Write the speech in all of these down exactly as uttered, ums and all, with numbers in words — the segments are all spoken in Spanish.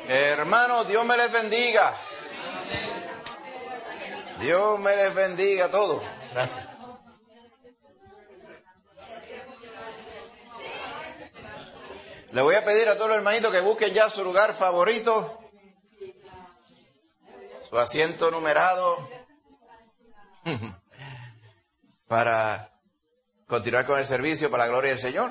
Hermanos, Dios me les bendiga. Dios me les bendiga a todos. Gracias. Le voy a pedir a todos los hermanitos que busquen ya su lugar favorito, su asiento numerado, para continuar con el servicio para la gloria del Señor.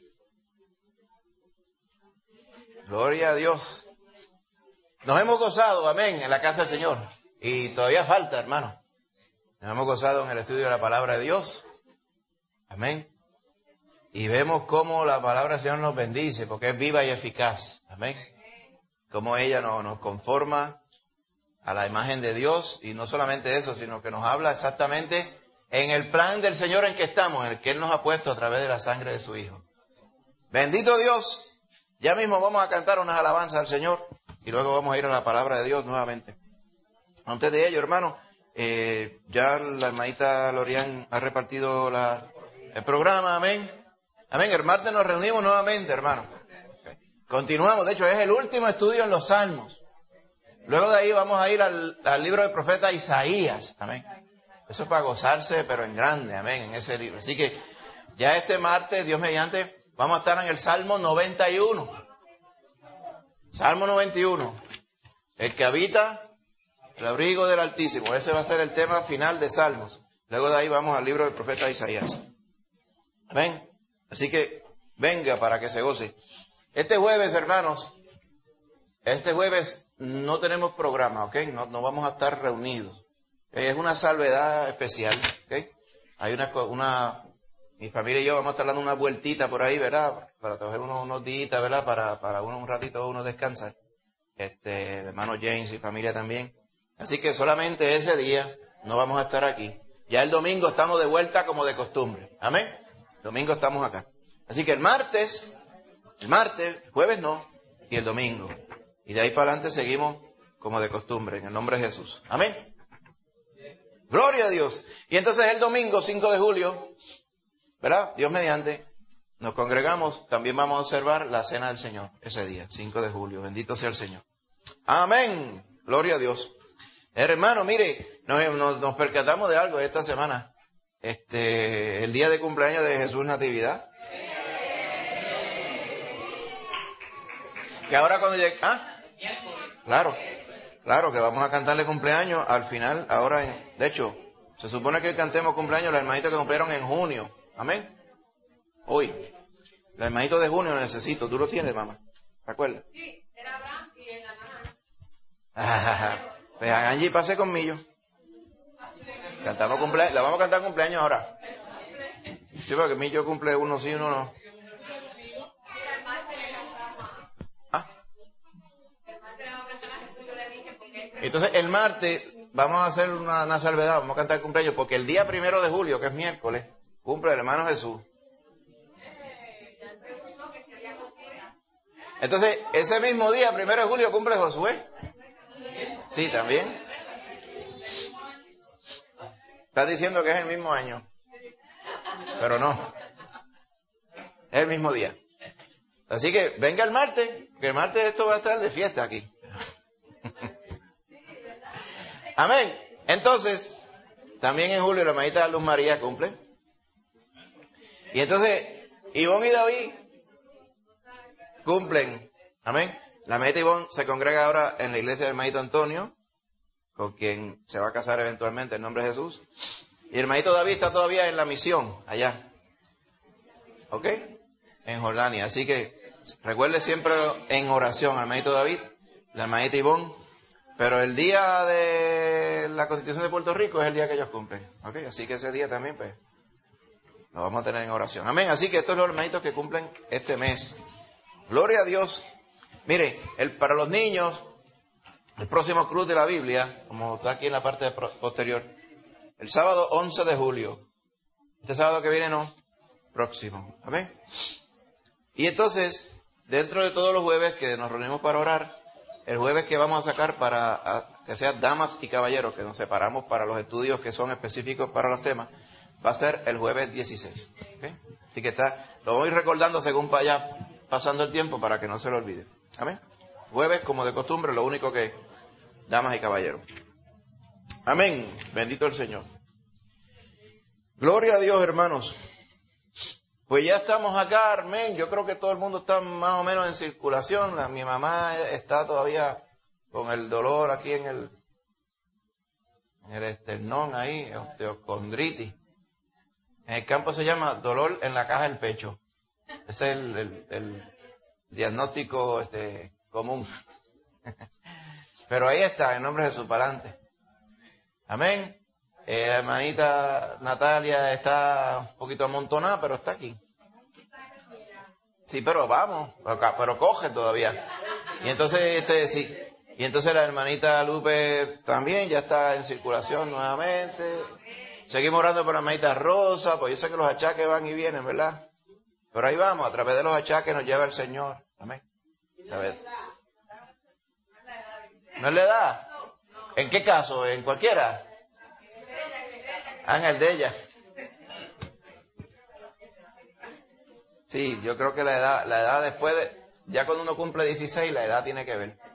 Gloria a Dios. Nos hemos gozado, amén, en la casa del Señor. Y todavía falta, hermano. Nos hemos gozado en el estudio de la palabra de Dios. Amén. Y vemos cómo la palabra del Señor nos bendice, porque es viva y eficaz. Amén. Cómo ella nos, nos conforma a la imagen de Dios. Y no solamente eso, sino que nos habla exactamente en el plan del Señor en que estamos, en el que Él nos ha puesto a través de la sangre de su Hijo. Bendito Dios. Ya mismo vamos a cantar unas alabanzas al Señor. Y luego vamos a ir a la palabra de Dios nuevamente. Antes de ello, hermano, eh, ya la hermanita Lorian ha repartido la, el programa, amén. Amén, el martes nos reunimos nuevamente, hermano. Okay. Continuamos, de hecho es el último estudio en los Salmos. Luego de ahí vamos a ir al, al libro del profeta Isaías, amén. Eso es para gozarse, pero en grande, amén, en ese libro. Así que ya este martes, Dios mediante, vamos a estar en el Salmo noventa y uno. Salmo noventa y uno. El que habita el abrigo del Altísimo. Ese va a ser el tema final de Salmos. Luego de ahí vamos al libro del profeta Isaías. Amén. Así que venga para que se goce. Este jueves, hermanos, este jueves no tenemos programa, ¿ok? No, no vamos a estar reunidos. ¿Okay? Es una salvedad especial, ¿ok? Hay una, una, mi familia y yo vamos a estar dando una vueltita por ahí, ¿verdad? Para coger unos, unos días, ¿verdad? Para, para uno un ratito uno descansar. Este, el hermano James y familia también. Así que solamente ese día no vamos a estar aquí. Ya el domingo estamos de vuelta como de costumbre. Amén. Domingo estamos acá. Así que el martes, el martes, jueves no, y el domingo. Y de ahí para adelante seguimos como de costumbre, en el nombre de Jesús. Amén. Gloria a Dios. Y entonces el domingo cinco de julio, ¿verdad? Dios mediante, nos congregamos, también vamos a observar la cena del Señor ese día, cinco de julio. Bendito sea el Señor. Amén. Gloria a Dios. Hermano, mire, nos, nos, nos percatamos de algo esta semana. Este, el día de cumpleaños de Jesús Natividad. Que ahora cuando llegue, ¿ah? Claro, claro que vamos a cantarle cumpleaños al final, ahora en, de hecho, se supone que cantemos cumpleaños los hermanitos que cumplieron en junio. Amén. Hoy, los hermanitos de junio necesito, tú lo tienes, mamá, ¿te acuerdas? Sí, era Abraham y en la mamá. Ah, pues Angie pase conmigo. Cantamos cumpleaños, la vamos a cantar cumpleaños ahora. Sí, porque mi yo cumple uno sí, uno no. ¿Ah? Entonces el martes vamos a hacer una, una salvedad, vamos a cantar cumpleaños, porque el día primero de julio, que es miércoles, cumple el hermano Jesús. Entonces, ese mismo día, primero de julio, cumple Josué. Sí, también. Estás diciendo que es el mismo año. Pero no. Es el mismo día. Así que venga el martes, que el martes esto va a estar de fiesta aquí. Amén. Entonces, también en julio la hermanita Luz María cumple. Y entonces, Ivonne y David cumplen. Amén. La hermanita Ivonne se congrega ahora en la iglesia del hermanito Antonio, con quien se va a casar eventualmente en nombre de Jesús. Y el hermanito David está todavía en la misión, allá. ¿Ok? En Jordania. Así que recuerde siempre en oración al hermanito David, la hermanita Ivonne. Pero el día de la Constitución de Puerto Rico es el día que ellos cumplen. ¿Ok? Así que ese día también, pues, lo vamos a tener en oración. Amén. Así que estos son los hermanitos que cumplen este mes. Gloria a Dios. Mire, el, para los niños, el próximo cruz de la Biblia, como está aquí en la parte posterior, el sábado once de julio. Este sábado que viene no, próximo. Amén. Y entonces, dentro de todos los jueves que nos reunimos para orar, el jueves que vamos a sacar para a, que sean damas y caballeros, que nos separamos para los estudios que son específicos para los temas, va a ser el jueves dieciséis. ¿Okay? Así que está, lo voy recordando según vaya pasando el tiempo para que no se lo olvide. Amén. jueves, como de costumbre, lo único que, damas y caballeros. Amén. Bendito el Señor. Gloria a Dios, hermanos. Pues ya estamos acá, amén. Yo creo que todo el mundo está más o menos en circulación. La, mi mamá está todavía con el dolor aquí en el, en el esternón ahí, osteocondritis. En el campo se llama dolor en la caja del pecho. Ese es el, el, el diagnóstico este, común. Pero ahí está, en nombre de Jesús, para adelante. Amén. Eh, la hermanita Natalia está un poquito amontonada, pero está aquí. Sí, pero vamos, pero coge todavía. Y entonces, este, sí. Y entonces la hermanita Lupe también ya está en circulación nuevamente. Seguimos orando por la hermanita Rosa, pues yo sé que los achaques van y vienen, ¿verdad? Pero ahí vamos, a través de los achaques nos lleva el Señor. Amén. A ver. ¿No le da? ¿En qué caso? ¿En cualquiera? Ah, en el de ella. Sí, yo creo que la edad, la edad después de, ya cuando uno cumple dieciséis, la edad tiene que ver.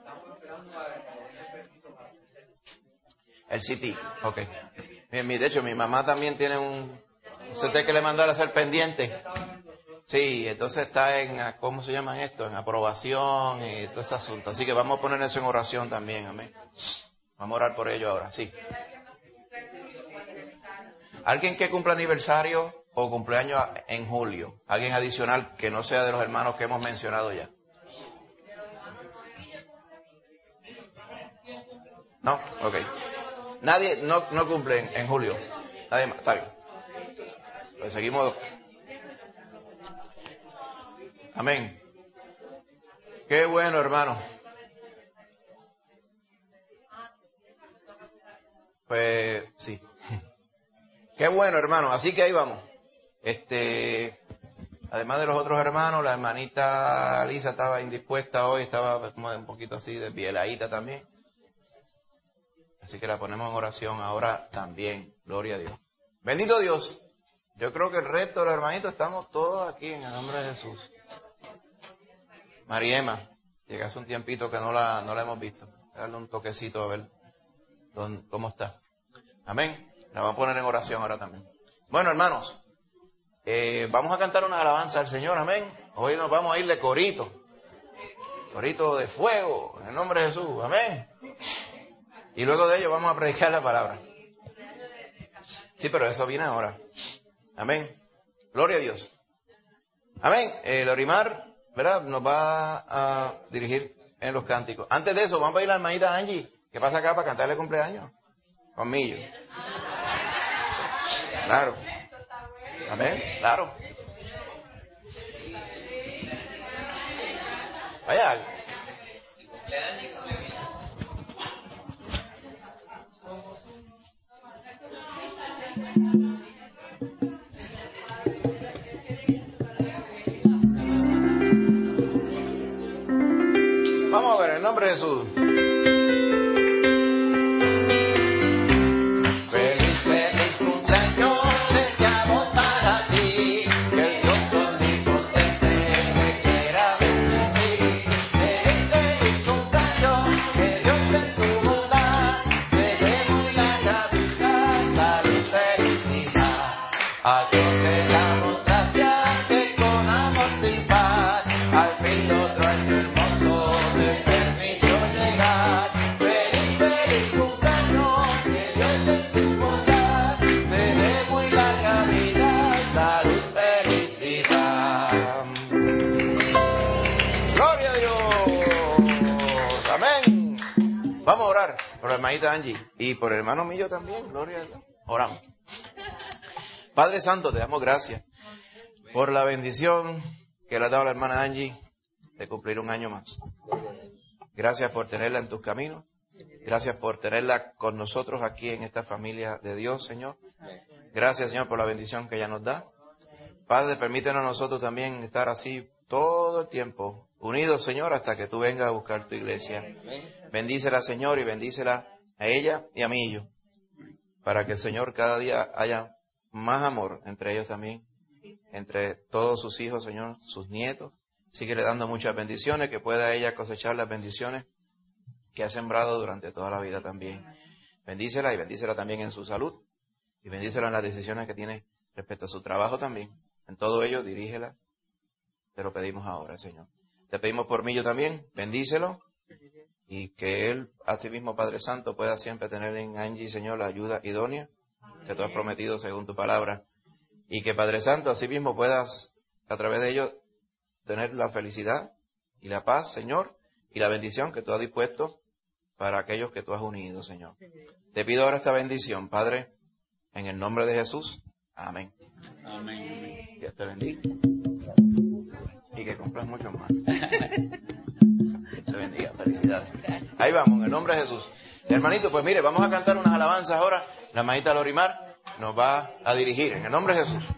El C T, ok. De hecho, mi mamá también tiene un C T que le mandó a hacer pendiente. Sí, entonces está en, ¿cómo se llama esto? En aprobación y todo ese asunto. Así que vamos a poner eso en oración también, amén. Vamos a orar por ello ahora, sí. Alguien que cumpla aniversario o cumpleaños en julio. Alguien adicional que no sea de los hermanos que hemos mencionado ya. No, ok. Nadie, no, no cumple en, en julio. Nadie más, está bien. Pues seguimos. Amén. Qué bueno, hermano. Pues sí. Qué bueno, hermano. Así que ahí vamos. Este, además de los otros hermanos, la hermanita Lisa estaba indispuesta hoy, estaba como un poquito así desvieladita también. Así que la ponemos en oración ahora también. Gloria a Dios. Bendito Dios. Yo creo que el resto de los hermanitos estamos todos aquí en el nombre de Jesús. Mariema, llega hace un tiempito que no la, no la hemos visto. Darle un toquecito a ver dónde, cómo está. Amén. La vamos a poner en oración ahora también. Bueno, hermanos, eh, vamos a cantar una alabanza al Señor. Amén. Hoy nos vamos a ir de corito. Corito de fuego, en el nombre de Jesús. Amén. Y luego de ello vamos a predicar la palabra. Sí, pero eso viene ahora. Amén. Gloria a Dios. Amén. El Orimar, ¿verdad?, nos va a dirigir en los cánticos. Antes de eso, vamos a ir a la hermanita Angie, que pasa acá para cantarle cumpleaños. Conmigo. Claro. Amén. Claro. Vaya. Vamos a ver, en el nombre de Jesús. Feliz, feliz cumpleaños deseamos para ti. Que el Dios omnipotente te quiera bendecir. Feliz, feliz cumpleaños, que Dios en su bondad te dé muy larga vida, salud, felicidad. A Dios le damos gracias que con amor sin par al fin de otro año hermoso te permitió llegar. Feliz, feliz cumpleaños, que Dios en su bondad te dé muy larga vida, salud, felicidad. Gloria a Dios. Amén. Vamos a orar por la hermanita Angie y por el hermano mío también. Gloria a Dios. Oramos. Padre Santo, te damos gracias por la bendición que le ha dado a la hermana Angie de cumplir un año más. Gracias por tenerla en tus caminos. Gracias por tenerla con nosotros aquí en esta familia de Dios, Señor. Gracias, Señor, por la bendición que ella nos da. Padre, permítenos a nosotros también estar así todo el tiempo, unidos, Señor, hasta que tú vengas a buscar tu iglesia. Bendícela, Señor, y bendícela a ella y a mí y yo, para que el Señor cada día haya más amor entre ellos también, entre todos sus hijos, Señor, sus nietos, Síguele dando muchas bendiciones, que pueda ella cosechar las bendiciones que ha sembrado durante toda la vida también. Bendícela y bendícela también en su salud y bendícela en las decisiones que tiene respecto a su trabajo también. En todo ello, dirígela. Te lo pedimos ahora, Señor. Te pedimos por Millo también, bendícelo y que él, a sí mismo, Padre Santo, pueda siempre tener en Angie, Señor, la ayuda idónea que tú has prometido según tu palabra. Y que, Padre Santo, así mismo puedas, a través de ello, tener la felicidad y la paz, Señor, y la bendición que tú has dispuesto para aquellos que tú has unido, Señor. Te pido ahora esta bendición, Padre, en el nombre de Jesús. Amén. Amén. Dios te bendiga. Y que cumplas mucho más. Te bendiga. Felicidades. Ahí vamos, en el nombre de Jesús. Hermanito, pues mire, vamos a cantar unas alabanzas ahora. La hermanita Lorimar nos va a dirigir en el nombre de Jesús.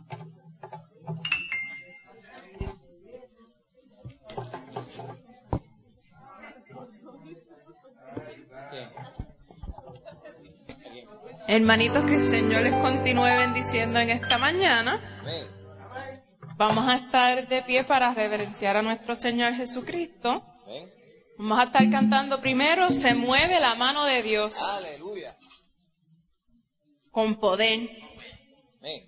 Hermanitos, que el Señor les continúe bendiciendo en esta mañana. Vamos a estar de pie para reverenciar a nuestro Señor Jesucristo. Vamos a estar cantando primero, Se mueve la mano de Dios. Aleluya. Con poder. Amén.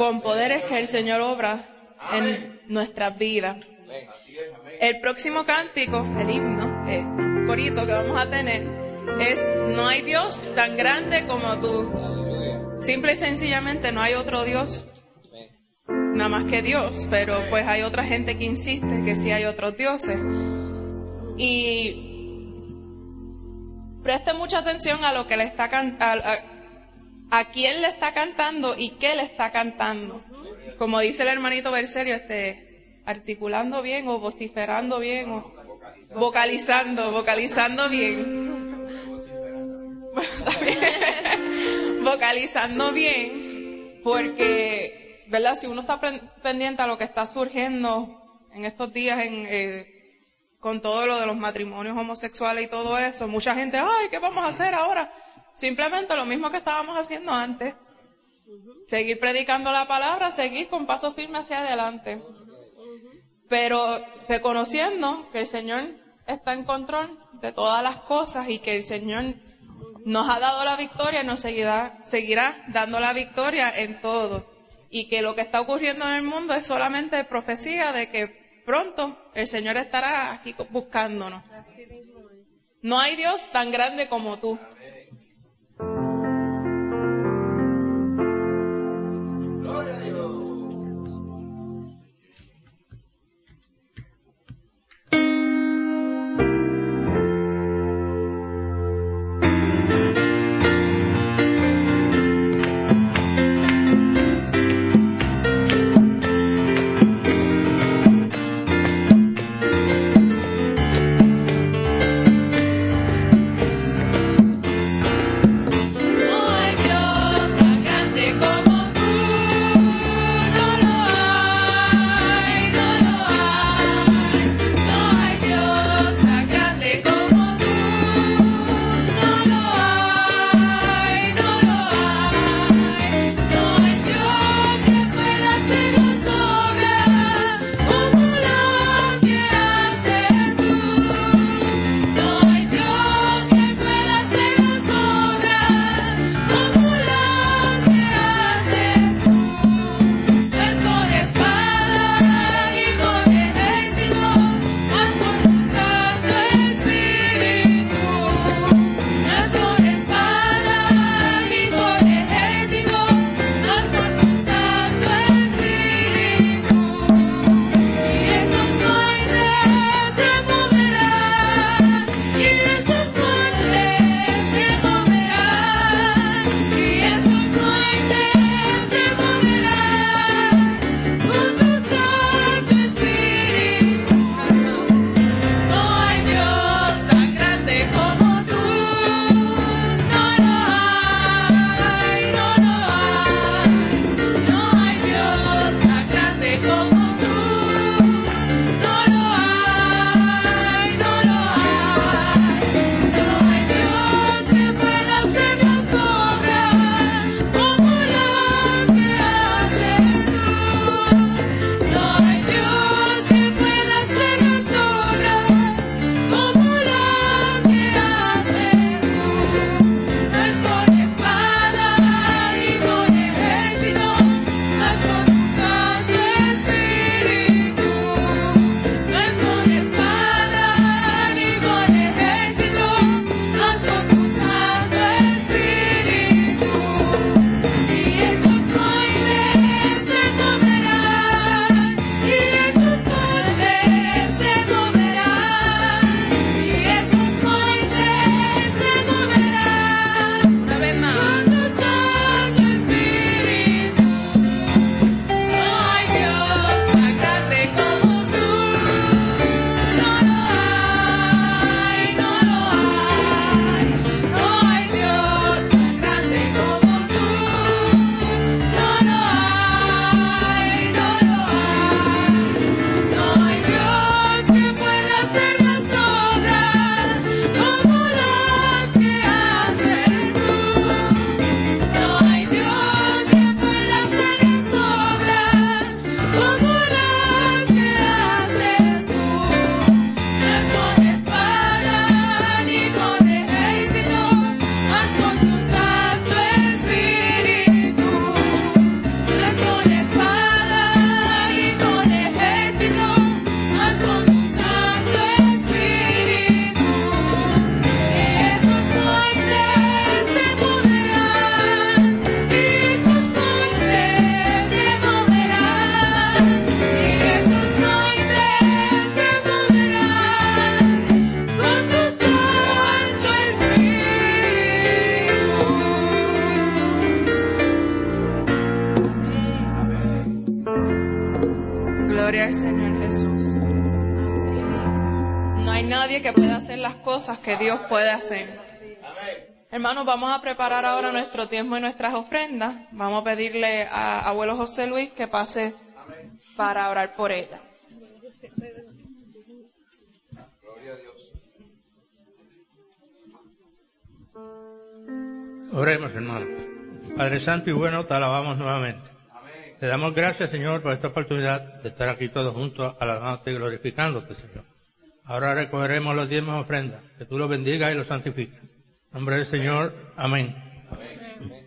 con poderes que el Señor obra en nuestras vidas. El próximo cántico, el himno, el corito que vamos a tener, es no hay Dios tan grande como tú. Simple y sencillamente no hay otro Dios, nada más que Dios, pero pues hay otra gente que insiste que sí hay otros dioses. Y preste mucha atención a lo que le está cantando, a, a quién le está cantando y qué le está cantando. Como dice el hermanito Berserio, este, articulando bien o vociferando bien o vocalizando, vocalizando bien. Bueno, también, vocalizando bien, porque, ¿verdad? Si uno está pendiente a lo que está surgiendo en estos días en, eh, con todo lo de los matrimonios homosexuales y todo eso, mucha gente, ay, ¿qué vamos a hacer ahora? Simplemente lo mismo que estábamos haciendo antes. Seguir predicando la palabra, seguir con paso firme hacia adelante. Pero reconociendo que el Señor está en control de todas las cosas y que el Señor nos ha dado la victoria y nos seguirá, seguirá dando la victoria en todo. Y que lo que está ocurriendo en el mundo es solamente profecía de que pronto el Señor estará aquí buscándonos. No hay Dios tan grande como tú. al Señor Jesús. No hay nadie que pueda hacer las cosas que Dios puede hacer. Hermanos, vamos a preparar ahora nuestro diezmo y nuestras ofrendas. Vamos a pedirle a abuelo José Luis que pase para orar por ella. Gloria a Dios. Oremos, hermanos. Padre Santo y bueno, te alabamos nuevamente. Amén. Te damos gracias, Señor, por esta oportunidad de estar aquí todos juntos, alabándote y glorificándote, Señor. Ahora recogeremos los diezmos y ofrendas. Que tú los bendigas y los santifiques. En nombre del Señor. Amén. Amén. Amén.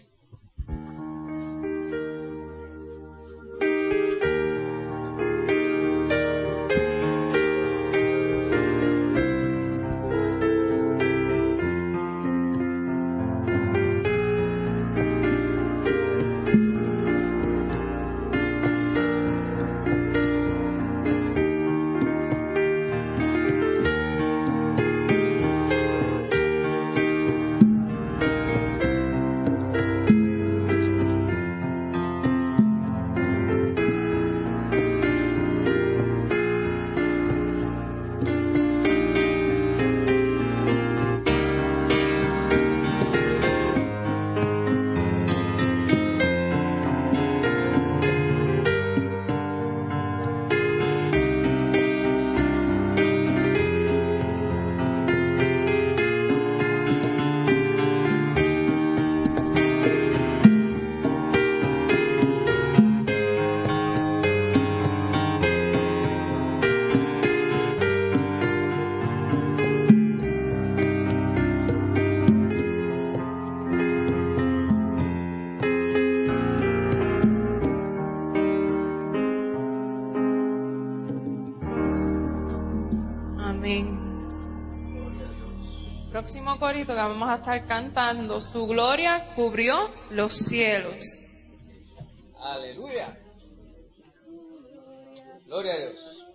Próximo corito que vamos a estar cantando, su gloria cubrió los cielos. Aleluya. Gloria a Dios.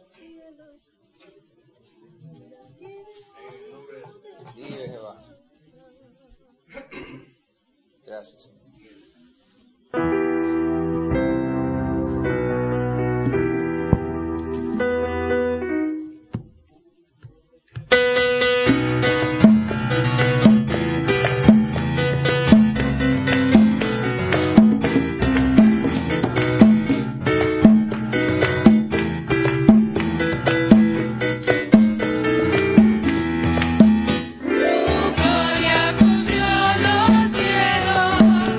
Vive Jehová. Gracias. Gloria cubrió los cielos.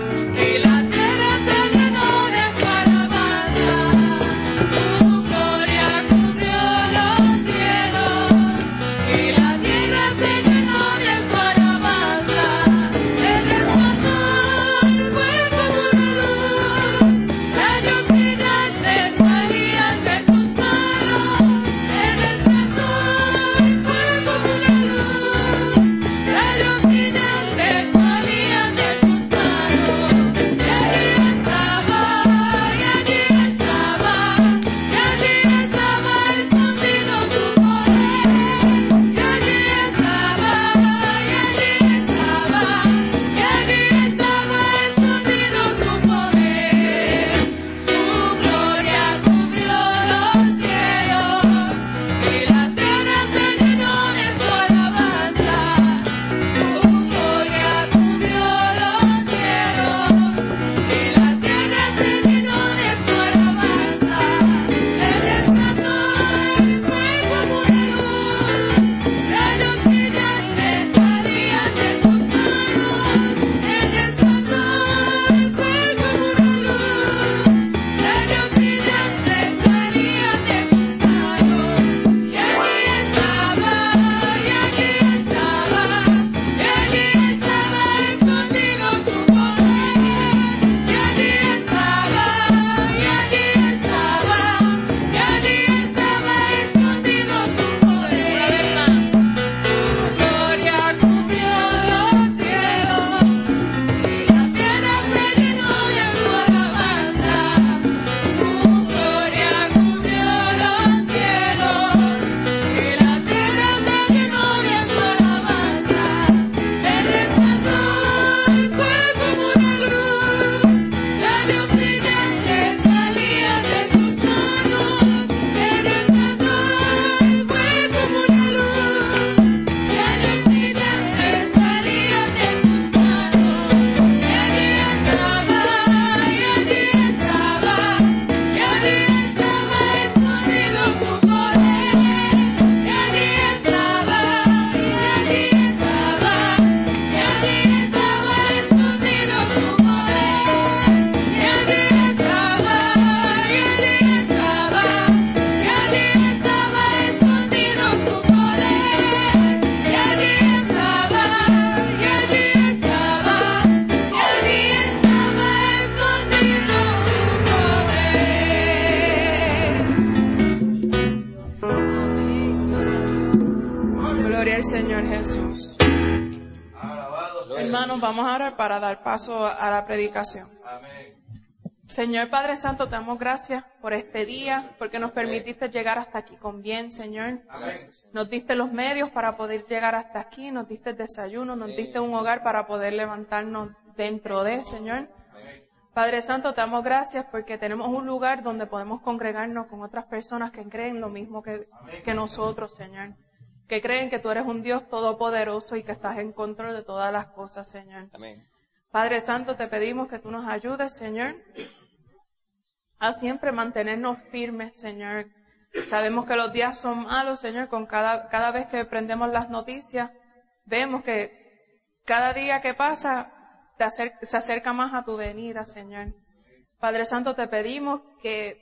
Jesús. Hermanos, vamos a orar para dar paso a la predicación. Señor Padre Santo, te damos gracias por este día, porque nos permitiste llegar hasta aquí con bien, Señor. Nos diste los medios para poder llegar hasta aquí, nos diste el desayuno, nos diste un hogar para poder levantarnos dentro de, Señor. Padre Santo, te damos gracias porque tenemos un lugar donde podemos congregarnos con otras personas que creen lo mismo que, que nosotros, Señor. Que creen que tú eres un Dios todopoderoso y que estás en control de todas las cosas, Señor. Amén. Padre Santo, te pedimos que tú nos ayudes, Señor, a siempre mantenernos firmes, Señor. Sabemos que los días son malos, Señor, con cada, cada vez que prendemos las noticias, vemos que cada día que pasa te acer- se acerca más a tu venida, Señor. Padre Santo, te pedimos que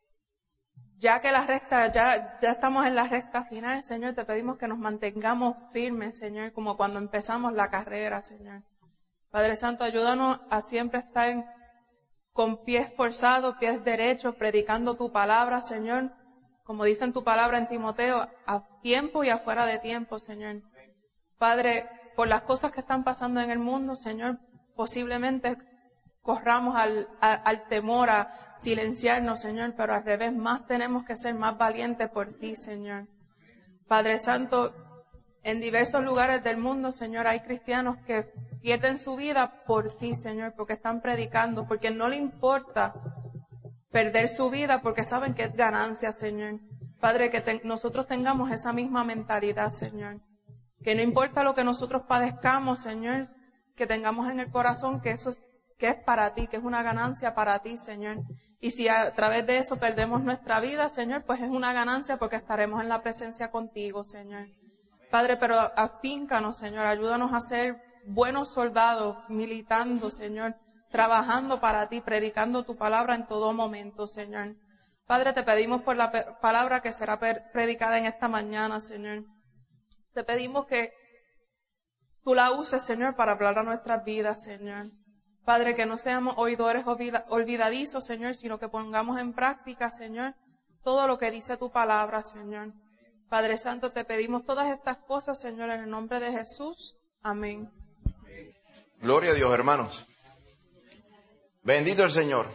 ya que la recta, ya, ya estamos en la recta final, Señor, te pedimos que nos mantengamos firmes, Señor, como cuando empezamos la carrera, Señor. Padre Santo, ayúdanos a siempre estar con pies forzados, pies derechos, predicando tu palabra, Señor, como dice en tu palabra en Timoteo, a tiempo y afuera de tiempo, Señor. Padre, por las cosas que están pasando en el mundo, Señor, posiblemente corramos al, a, al temor a silenciarnos, Señor, pero al revés, más tenemos que ser más valientes por ti, Señor. Padre Santo, en diversos lugares del mundo, Señor, hay cristianos que pierden su vida por ti, Señor, porque están predicando, porque no le importa perder su vida, porque saben que es ganancia, Señor. Padre, que te, nosotros tengamos esa misma mentalidad, Señor. Que no importa lo que nosotros padezcamos, Señor, que tengamos en el corazón que eso es, que es para ti, que es una ganancia para ti, Señor. Y si a través de eso perdemos nuestra vida, Señor, pues es una ganancia porque estaremos en la presencia contigo, Señor. Padre, pero afíncanos, Señor, ayúdanos a ser buenos soldados, militando, Señor, trabajando para ti, predicando tu palabra en todo momento, Señor. Padre, te pedimos por la pe- palabra que será per- predicada en esta mañana, Señor. Te pedimos que tú la uses, Señor, para hablar a nuestras vidas, Señor. Padre, que no seamos oidores olvida- olvidadizos, Señor, sino que pongamos en práctica, Señor, todo lo que dice tu palabra, Señor. Padre Santo, te pedimos todas estas cosas, Señor, en el nombre de Jesús. Amén. Gloria a Dios, hermanos. Bendito el Señor.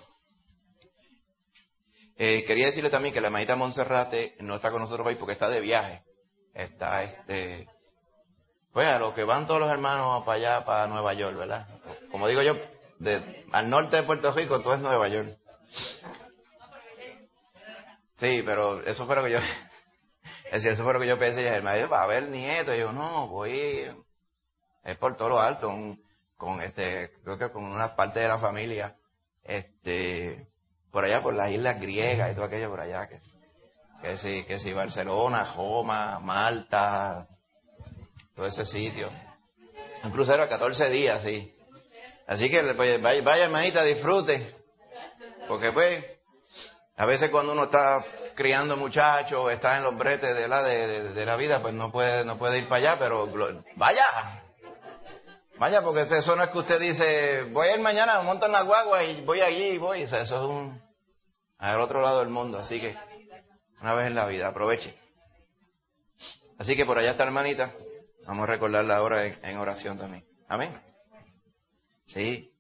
Eh, quería decirle también que la hermanita Monserrate no está con nosotros hoy porque está de viaje. Está, este, pues a los que van todos los hermanos para allá, para Nueva York, ¿verdad? Como digo yo, de, al norte de Puerto Rico todo es Nueva York. Sí, pero eso fue lo que yo, es decir, eso fue lo que yo pensé. Y el marido va a ver nieto. Y yo, no, voy, es por todo lo alto, un, con este, creo que con una parte de la familia, este, por allá por las islas griegas y todo aquello por allá, que, que sí, que sí, Barcelona, Roma, Malta, todo ese sitio. Un crucero a catorce días, sí. Así que pues, vaya, vaya hermanita, disfrute. Porque pues, a veces cuando uno está criando muchachos, está en los bretes de la, de, de, de la vida, pues no puede, no puede ir para allá, pero vaya. Vaya, porque eso no es que usted dice, voy a ir mañana, monto en la guagua y voy allí y voy. O sea, eso es un, al otro lado del mundo. Así que, una vez en la vida, aproveche. Así que por allá está la hermanita. Vamos a recordarla ahora en, en oración también. Amén. Sí.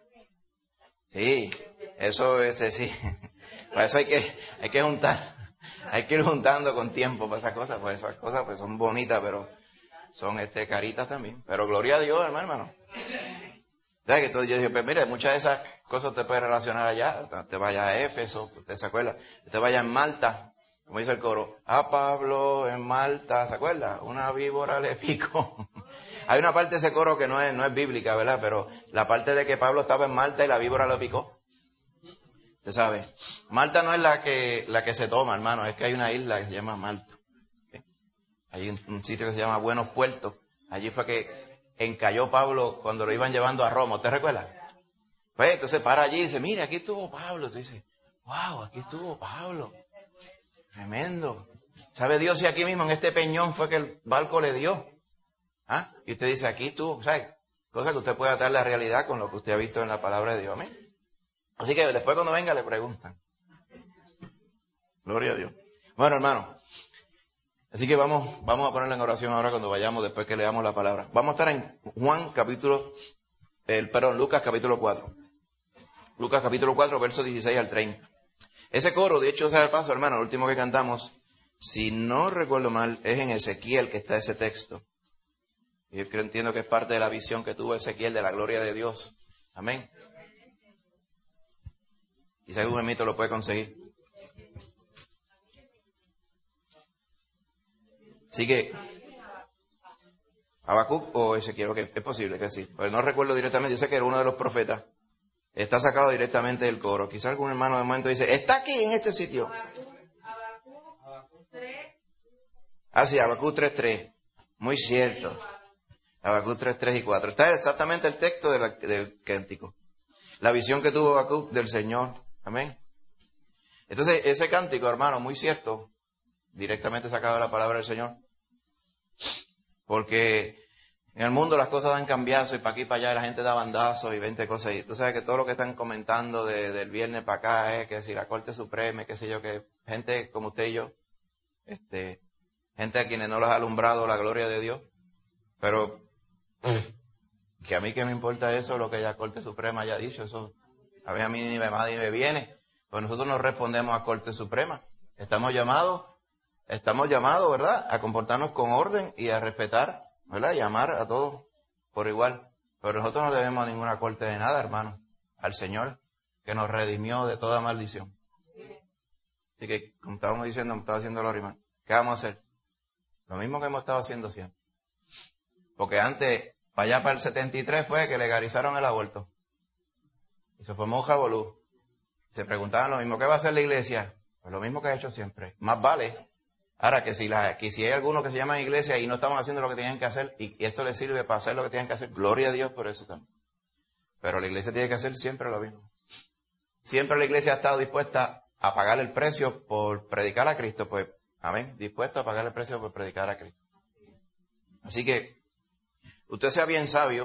Sí. Eso es, sí. Para eso hay que, hay que juntar. Hay que ir juntando con tiempo para esas cosas. Pues esas cosas pues son bonitas, pero son este caritas también. Pero gloria a Dios, hermano, hermano. ¿Sabes que todo, yo dije, pues mire, muchas de esas cosas usted puede relacionar allá. Usted vaya a Éfeso, usted se acuerda. Usted vaya en Malta, como dice el coro. A Pablo en Malta, ¿se acuerda? Una víbora le picó. Hay una parte de ese coro que no es, no es bíblica, ¿verdad? Pero la parte de que Pablo estaba en Malta y la víbora le picó. Usted sabe. Malta no es la que, la que se toma, hermano. Es que hay una isla que se llama Malta. ¿Okay? Hay un, un sitio que se llama Buenos Puertos. Allí fue que encalló Pablo cuando lo iban llevando a Roma. ¿Usted recuerda? Pues entonces para allí y dice, mire, aquí estuvo Pablo. Tú dices, wow, aquí estuvo Pablo. Tremendo. ¿Sabe Dios si aquí mismo en este peñón fue que el barco le dio? ¿Ah? Y usted dice, aquí estuvo, ¿sabes? Cosa que usted puede atar la realidad con lo que usted ha visto en la palabra de Dios. Amén. Así que después cuando venga le preguntan. Gloria a Dios. Bueno, hermano, Así que vamos, vamos a ponerla en oración ahora cuando vayamos, después que leamos la palabra. Vamos a estar en Juan capítulo, el, perdón, Lucas capítulo cuatro. Lucas capítulo cuatro, versos dieciséis al treinta. Ese coro, de hecho, sea el paso, hermano, el último que cantamos, si no recuerdo mal, es en Ezequiel que está ese texto. Y yo creo, entiendo que es parte de la visión que tuvo Ezequiel de la gloria de Dios. Amén. Quizás algún mito lo puede conseguir. Así que, Habacuc o Ezequiel, ok, es posible que sí. Pero no recuerdo directamente, yo sé que era uno de los profetas. Está sacado directamente del coro. Quizás algún hermano de momento dice, está aquí en este sitio. Ah, sí, Habacuc tres tres. Muy cierto. Habacuc tres tres y cuatro. Está exactamente el texto de la, del cántico. La visión que tuvo Habacuc del Señor. Amén. Entonces, ese cántico, hermano, muy cierto, directamente sacado de la palabra del Señor. Porque en el mundo las cosas dan cambiazo y para aquí y para allá la gente da bandazos y veinte cosas. Y tú sabes que todo lo que están comentando de, del viernes para acá es que si la Corte Suprema, qué sé yo, que gente como usted y yo, este, gente a quienes no les ha alumbrado la gloria de Dios. Pero que a mí que me importa eso, lo que la Corte Suprema haya dicho, eso a mí, a mí ni me va ni me viene. Pues nosotros no respondemos a Corte Suprema. Estamos llamados, estamos llamados, ¿verdad?, a comportarnos con orden y a respetar, ¿verdad?, y a amar a todos por igual. Pero nosotros no debemos a ninguna corte de nada, hermano, al Señor que nos redimió de toda maldición. Así que, como estábamos diciendo, me estaba haciendo la rima. ¿Qué vamos a hacer? Lo mismo que hemos estado haciendo siempre. Porque antes, para allá para el setenta y tres fue que legalizaron el aborto. Y se formó un jabolú. Se preguntaban lo mismo, ¿qué va a hacer la iglesia? Pues lo mismo que ha hecho siempre. Más vale. Ahora que si, la, que si hay algunos que se llaman iglesia y no estaban haciendo lo que tenían que hacer, y, y esto les sirve para hacer lo que tenían que hacer, gloria a Dios por eso también. Pero la iglesia tiene que hacer siempre lo mismo. Siempre la iglesia ha estado dispuesta a pagar el precio por predicar a Cristo, pues, amén, dispuesta a pagar el precio por predicar a Cristo. Así que, usted sea bien sabio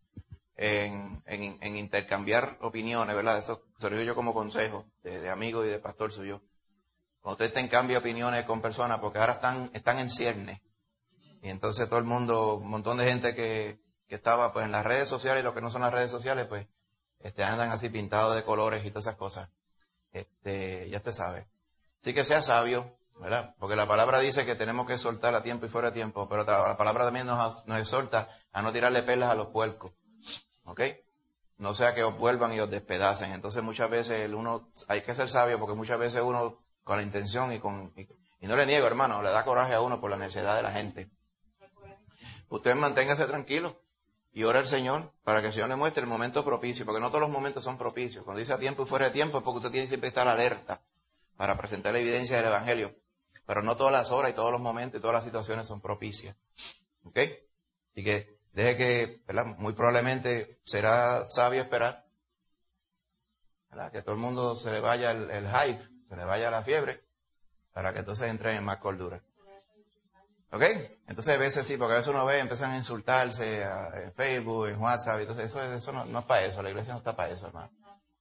en, en, en intercambiar opiniones, ¿verdad? Eso se lo digo yo como consejo de, de amigo y de pastor suyo. Cuando usted intercambia opiniones con personas, porque ahora están, están en ciernes. Y entonces todo el mundo, un montón de gente que, que estaba pues en las redes sociales y los que no son las redes sociales, pues, este, andan así pintados de colores y todas esas cosas. Este, ya usted sabe. Así que sea sabio, ¿verdad? Porque la palabra dice que tenemos que soltar a tiempo y fuera de tiempo, pero la palabra también nos, nos exhorta a no tirarle perlas a los puercos. ¿Ok? No sea que os vuelvan y os despedacen. Entonces muchas veces el uno, hay que ser sabio porque muchas veces uno con la intención y con, y, y no le niego, hermano, le da coraje a uno por la necesidad de la gente. Usted manténgase tranquilo y ora al Señor para que el Señor le muestre el momento propicio, porque no todos los momentos son propicios. Cuando dice a tiempo y fuera de tiempo es porque usted tiene que siempre estar alerta para presentar la evidencia del Evangelio. Pero no todas las horas y todos los momentos y todas las situaciones son propicias. ¿Ok? Y que deje que, ¿verdad?, muy probablemente será sabio esperar, ¿verdad?, que todo el mundo se le vaya el, el hype, se le vaya la fiebre, para que entonces entren en más cordura. ¿Ok? Entonces a veces sí, porque a veces uno ve, empiezan a insultarse a, en Facebook, en WhatsApp, y entonces eso, eso no, no es para eso, la iglesia no está para eso, hermano.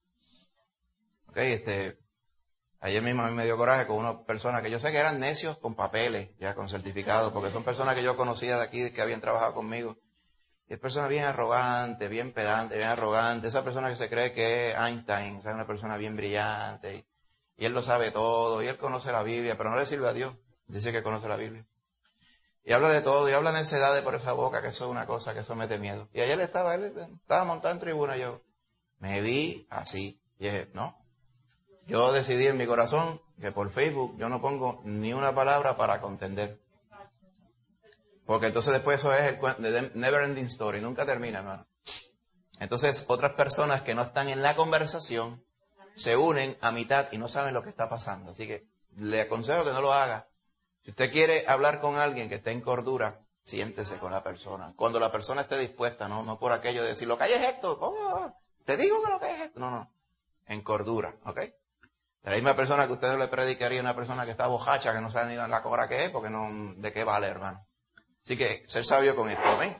¿Ok? Este, ayer mismo a mí me dio coraje con una persona que yo sé que eran necios con papeles, ya con certificados, porque son personas que yo conocía de aquí, que habían trabajado conmigo. Y es persona bien arrogante, bien pedante, bien arrogante. Esa persona que se cree que es Einstein, o sea, una persona bien brillante. Y, y él lo sabe todo, y él conoce la Biblia, pero no le sirve a Dios. Dice que conoce la Biblia. Y habla de todo, y habla necedades por esa boca, que eso es una cosa, que eso mete miedo. Y ayer estaba, él estaba montado en tribuna, y yo me vi así. Y dije, no. Yo decidí en mi corazón que por Facebook yo no pongo ni una palabra para contender. Porque entonces después eso es el never ending story, nunca termina, hermano. Entonces otras personas que no están en la conversación se unen a mitad y no saben lo que está pasando. Así que le aconsejo que no lo haga. Si usted quiere hablar con alguien que esté en cordura, siéntese con la persona. Cuando la persona esté dispuesta, no, no por aquello de decir, lo que hay es esto, ¿cómo? Te digo que lo que hay es esto. No, no, en cordura, ¿ok? La misma persona que usted le predicaría a una persona que está bojacha, que no sabe ni la cobra que es, porque no, ¿de qué vale, hermano? Así que, ser sabio con esto, ¿ven?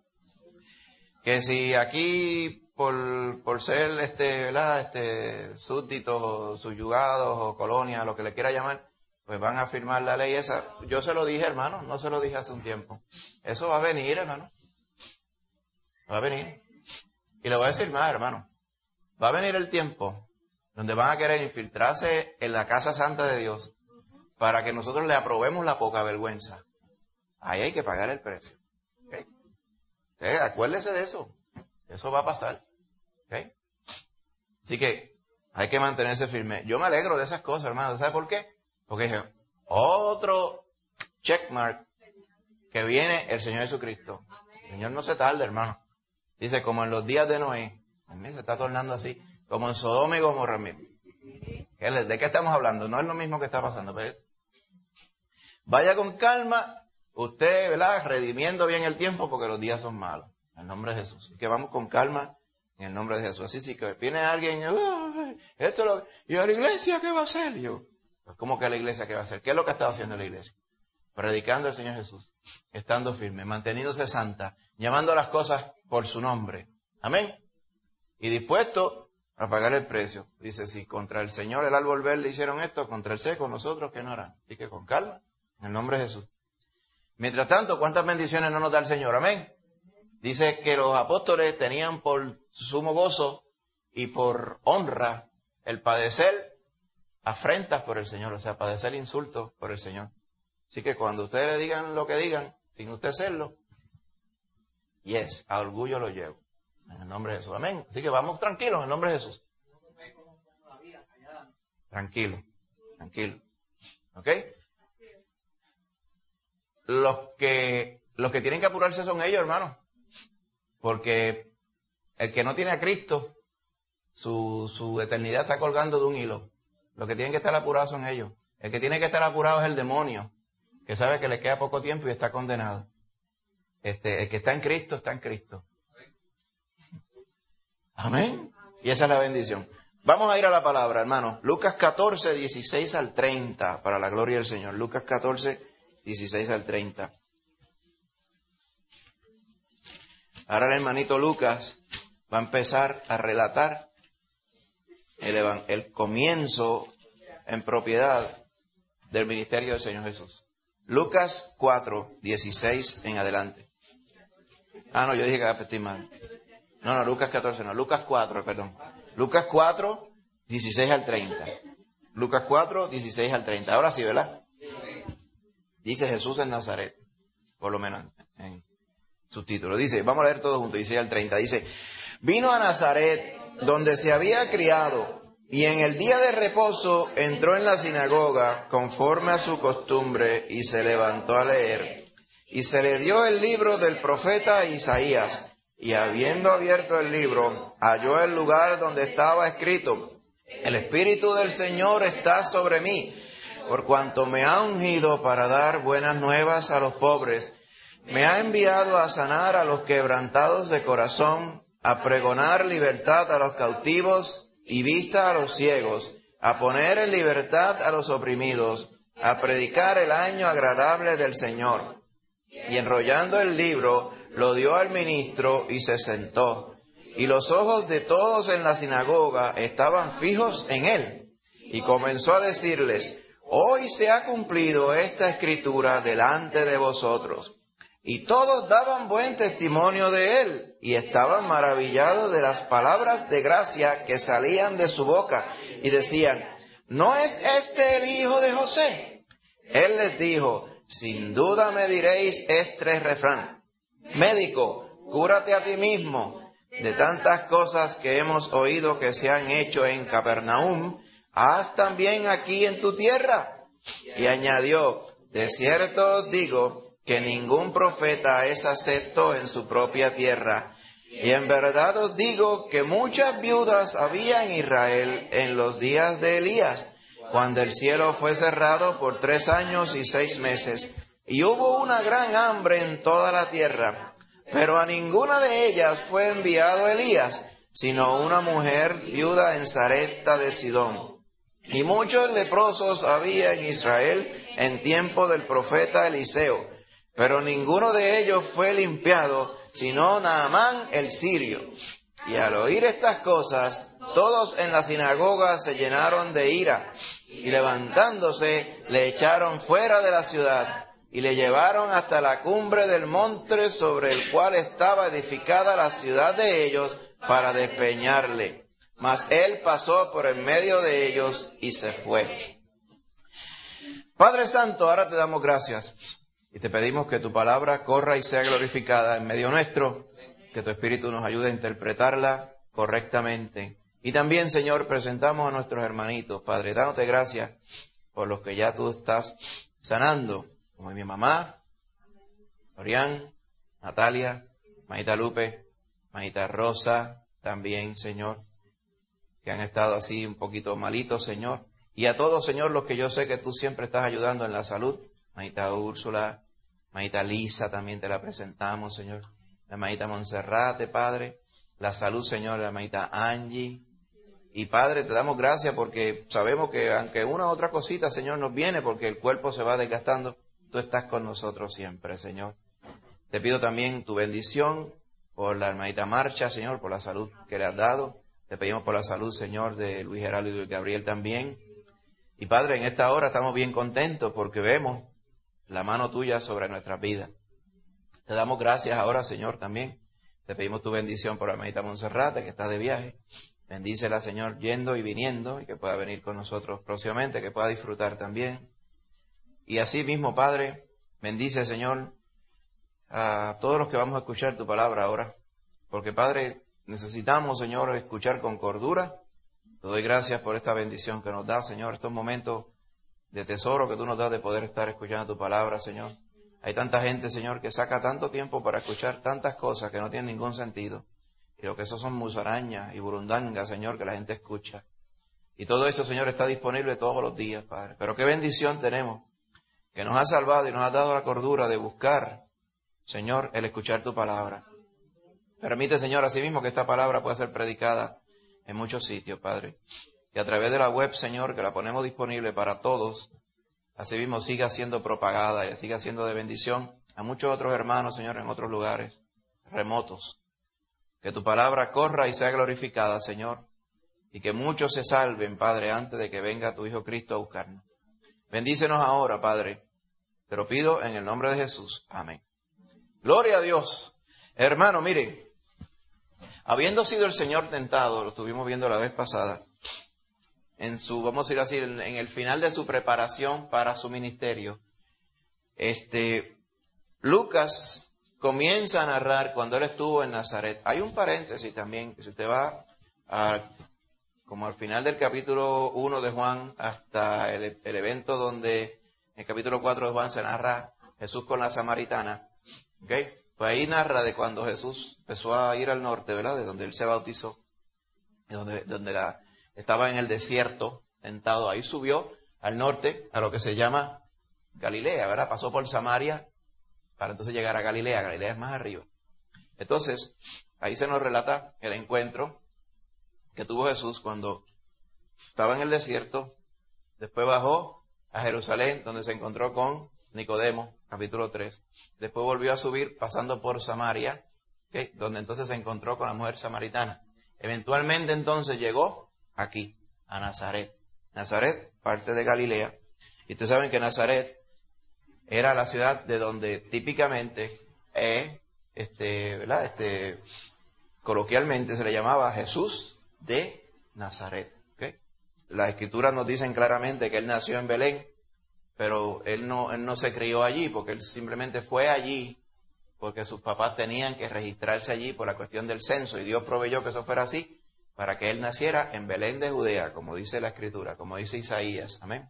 Que si aquí, por, por ser, este, ¿verdad?, este, súbditos o subyugados o colonias, lo que le quiera llamar, pues van a firmar la ley esa. Yo se lo dije, hermano, no se lo dije hace un tiempo. Eso va a venir, hermano. Va a venir. Y le voy a decir más, hermano. Va a venir el tiempo donde van a querer infiltrarse en la casa santa de Dios para que nosotros le aprobemos la poca vergüenza. Ahí hay que pagar el precio. ¿Okay? ¿Okay? Acuérdese de eso. Eso va a pasar. ¿Okay? Así que hay que mantenerse firme. Yo me alegro de esas cosas, hermano. ¿Sabe por qué? Porque dije, otro checkmark que viene el Señor Jesucristo. El Señor no se tarda, hermano. Dice, como en los días de Noé. A mí se está tornando así. Como en Sodoma y Gomorra mismo. ¿De qué estamos hablando? No es lo mismo que está pasando. Pero vaya con calma. Usted, ¿verdad? Redimiendo bien el tiempo porque los días son malos. En el nombre de Jesús. Así que vamos con calma en el nombre de Jesús. Así sí que viene alguien. Esto lo, ¿Y a la iglesia qué va a hacer? Y yo, ¿cómo que la iglesia qué va a hacer? ¿Qué es lo que ha estado haciendo la iglesia? Predicando al Señor Jesús, estando firme, manteniéndose santa, llamando las cosas por su nombre. Amén. Y dispuesto a pagar el precio. Dice, si contra el Señor el árbol verde hicieron esto, contra el seco nosotros, ¿qué no harán? Así que con calma, en el nombre de Jesús. Mientras tanto, ¿cuántas bendiciones no nos da el Señor? Amén. Dice que los apóstoles tenían por sumo gozo y por honra el padecer afrentas por el Señor, o sea, padecer insultos por el Señor. Así que cuando ustedes le digan lo que digan, sin usted serlo, yes, a orgullo lo llevo. En el nombre de Jesús. Amén. Así que vamos tranquilos en el nombre de Jesús. Tranquilo, tranquilo. ¿Ok? Los que, los que tienen que apurarse son ellos, hermanos. Porque el que no tiene a Cristo, su, su eternidad está colgando de un hilo. Los que tienen que estar apurados son ellos. El que tiene que estar apurado es el demonio, que sabe que le queda poco tiempo y está condenado. Este, el que está en Cristo, está en Cristo. Amén. Y esa es la bendición. Vamos a ir a la palabra, hermano. Lucas catorce, dieciséis al treinta, para la gloria del Señor. Lucas catorce, dieciséis al treinta. Ahora el hermanito Lucas va a empezar a relatar el, el comienzo en propiedad del ministerio del Señor Jesús. Lucas cuatro, dieciséis en adelante. Ah, no, yo dije que estoy mal. No, no, Lucas catorce, no, Lucas cuatro, perdón. Lucas cuatro, dieciséis al treinta. Lucas cuatro, dieciséis al treinta. Ahora sí, ¿verdad? Dice Jesús en Nazaret, por lo menos en su título. Dice, vamos a leer todo juntos, dieciséis al treinta. Dice, vino a Nazaret, donde se había criado, y en el día de reposo entró en la sinagoga, conforme a su costumbre, y se levantó a leer. Y se le dio el libro del profeta Isaías. Y habiendo abierto el libro, halló el lugar donde estaba escrito, el Espíritu del Señor está sobre mí, por cuanto me ha ungido para dar buenas nuevas a los pobres. Me ha enviado a sanar a los quebrantados de corazón, a pregonar libertad a los cautivos y vista a los ciegos, a poner en libertad a los oprimidos, a predicar el año agradable del Señor. Y enrollando el libro, lo dio al ministro y se sentó. Y los ojos de todos en la sinagoga estaban fijos en él. Y comenzó a decirles, hoy se ha cumplido esta escritura delante de vosotros. Y todos daban buen testimonio de él, y estaban maravillados de las palabras de gracia que salían de su boca, y decían, ¿no es este el hijo de José? Él les dijo, sin duda me diréis este refrán, médico, cúrate a ti mismo, de tantas cosas que hemos oído que se han hecho en Capernaum, haz también aquí en tu tierra. Y añadió, de cierto os digo, que ningún profeta es acepto en su propia tierra. Y en verdad os digo que muchas viudas había en Israel en los días de Elías, cuando el cielo fue cerrado por tres años y seis meses, y hubo una gran hambre en toda la tierra. Pero a ninguna de ellas fue enviado Elías, sino una mujer viuda en Sarepta de Sidón. Y muchos leprosos había en Israel en tiempo del profeta Eliseo, pero ninguno de ellos fue limpiado, sino Naamán el sirio. Y al oír estas cosas, todos en la sinagoga se llenaron de ira y levantándose le echaron fuera de la ciudad y le llevaron hasta la cumbre del monte sobre el cual estaba edificada la ciudad de ellos para despeñarle. Mas él pasó por en medio de ellos y se fue. Padre Santo, ahora te damos gracias y te pedimos que tu palabra corra y sea glorificada en medio nuestro, que tu Espíritu nos ayude a interpretarla correctamente. Y también, Señor, presentamos a nuestros hermanitos, Padre, dándote gracias por los que ya tú estás sanando, como mi mamá, Orián, Natalia, Maita Lupe, Maita Rosa, también, Señor, que han estado así un poquito malitos, Señor. Y a todos, Señor, los que yo sé que tú siempre estás ayudando en la salud, Maita Úrsula, Maita Lisa, también te la presentamos, Señor. La Maita Monserrate, Padre, la salud, Señor, la Maita Angie. Y Padre, te damos gracias porque sabemos que aunque una u otra cosita, Señor, nos viene porque el cuerpo se va desgastando, tú estás con nosotros siempre, Señor. Te pido también tu bendición por la hermanita Marcha, Señor, por la salud que le has dado. Te pedimos por la salud, Señor, de Luis Geraldo y de Gabriel también. Y Padre, en esta hora estamos bien contentos porque vemos la mano tuya sobre nuestras vidas. Te damos gracias ahora, Señor, también. Te pedimos tu bendición por la hermanita Monserrate, que está de viaje. Bendícela, Señor, yendo y viniendo, y que pueda venir con nosotros próximamente, que pueda disfrutar también. Y así mismo, Padre, bendice, Señor, a todos los que vamos a escuchar tu palabra ahora. Porque, Padre, necesitamos, Señor, escuchar con cordura. Te doy gracias por esta bendición que nos da, Señor, estos momentos de tesoro que tú nos das de poder estar escuchando tu palabra, Señor. Hay tanta gente, Señor, que saca tanto tiempo para escuchar tantas cosas que no tienen ningún sentido. Y lo que eso son musarañas y burundangas, Señor, que la gente escucha. Y todo eso, Señor, está disponible todos los días, Padre. Pero qué bendición tenemos, que nos ha salvado y nos ha dado la cordura de buscar, Señor, el escuchar tu palabra. Permite, Señor, asimismo que esta palabra pueda ser predicada en muchos sitios, Padre. Y a través de la web, Señor, que la ponemos disponible para todos, asimismo siga siendo propagada y siga siendo de bendición a muchos otros hermanos, Señor, en otros lugares remotos. Que tu palabra corra y sea glorificada, Señor, y que muchos se salven, Padre, antes de que venga tu Hijo Cristo a buscarnos. Bendícenos ahora, Padre. Te lo pido en el nombre de Jesús. Amén. Gloria a Dios. Hermano, miren, habiendo sido el Señor tentado, lo estuvimos viendo la vez pasada, en su, vamos a ir así, en, en el final de su preparación para su ministerio, este, Lucas comienza a narrar cuando él estuvo en Nazaret. Hay un paréntesis también, que si usted va a, como al final del capítulo uno de Juan, hasta el, el evento donde en el capítulo cuatro de Juan se narra Jesús con la samaritana, ¿okay? Pues ahí narra de cuando Jesús empezó a ir al norte, ¿verdad? De donde él se bautizó, de donde, donde la, estaba en el desierto, tentado. Ahí subió al norte, a lo que se llama Galilea, ¿verdad? Pasó por Samaria, para entonces llegar a Galilea. Galilea es más arriba. Entonces, ahí se nos relata el encuentro que tuvo Jesús cuando estaba en el desierto. Después bajó a Jerusalén, donde se encontró con Nicodemo, capítulo tres. Después volvió a subir pasando por Samaria, ¿okay? Donde entonces se encontró con la mujer samaritana. Eventualmente entonces llegó aquí, a Nazaret. Nazaret, parte de Galilea. Y ustedes saben que Nazaret era la ciudad de donde típicamente, eh, este, ¿verdad? Este, coloquialmente se le llamaba Jesús de Nazaret. ¿Okay? Las escrituras nos dicen claramente que él nació en Belén, pero él no, él no se crió allí, porque él simplemente fue allí porque sus papás tenían que registrarse allí por la cuestión del censo, y Dios proveyó que eso fuera así para que él naciera en Belén de Judea, como dice la escritura, como dice Isaías. Amén.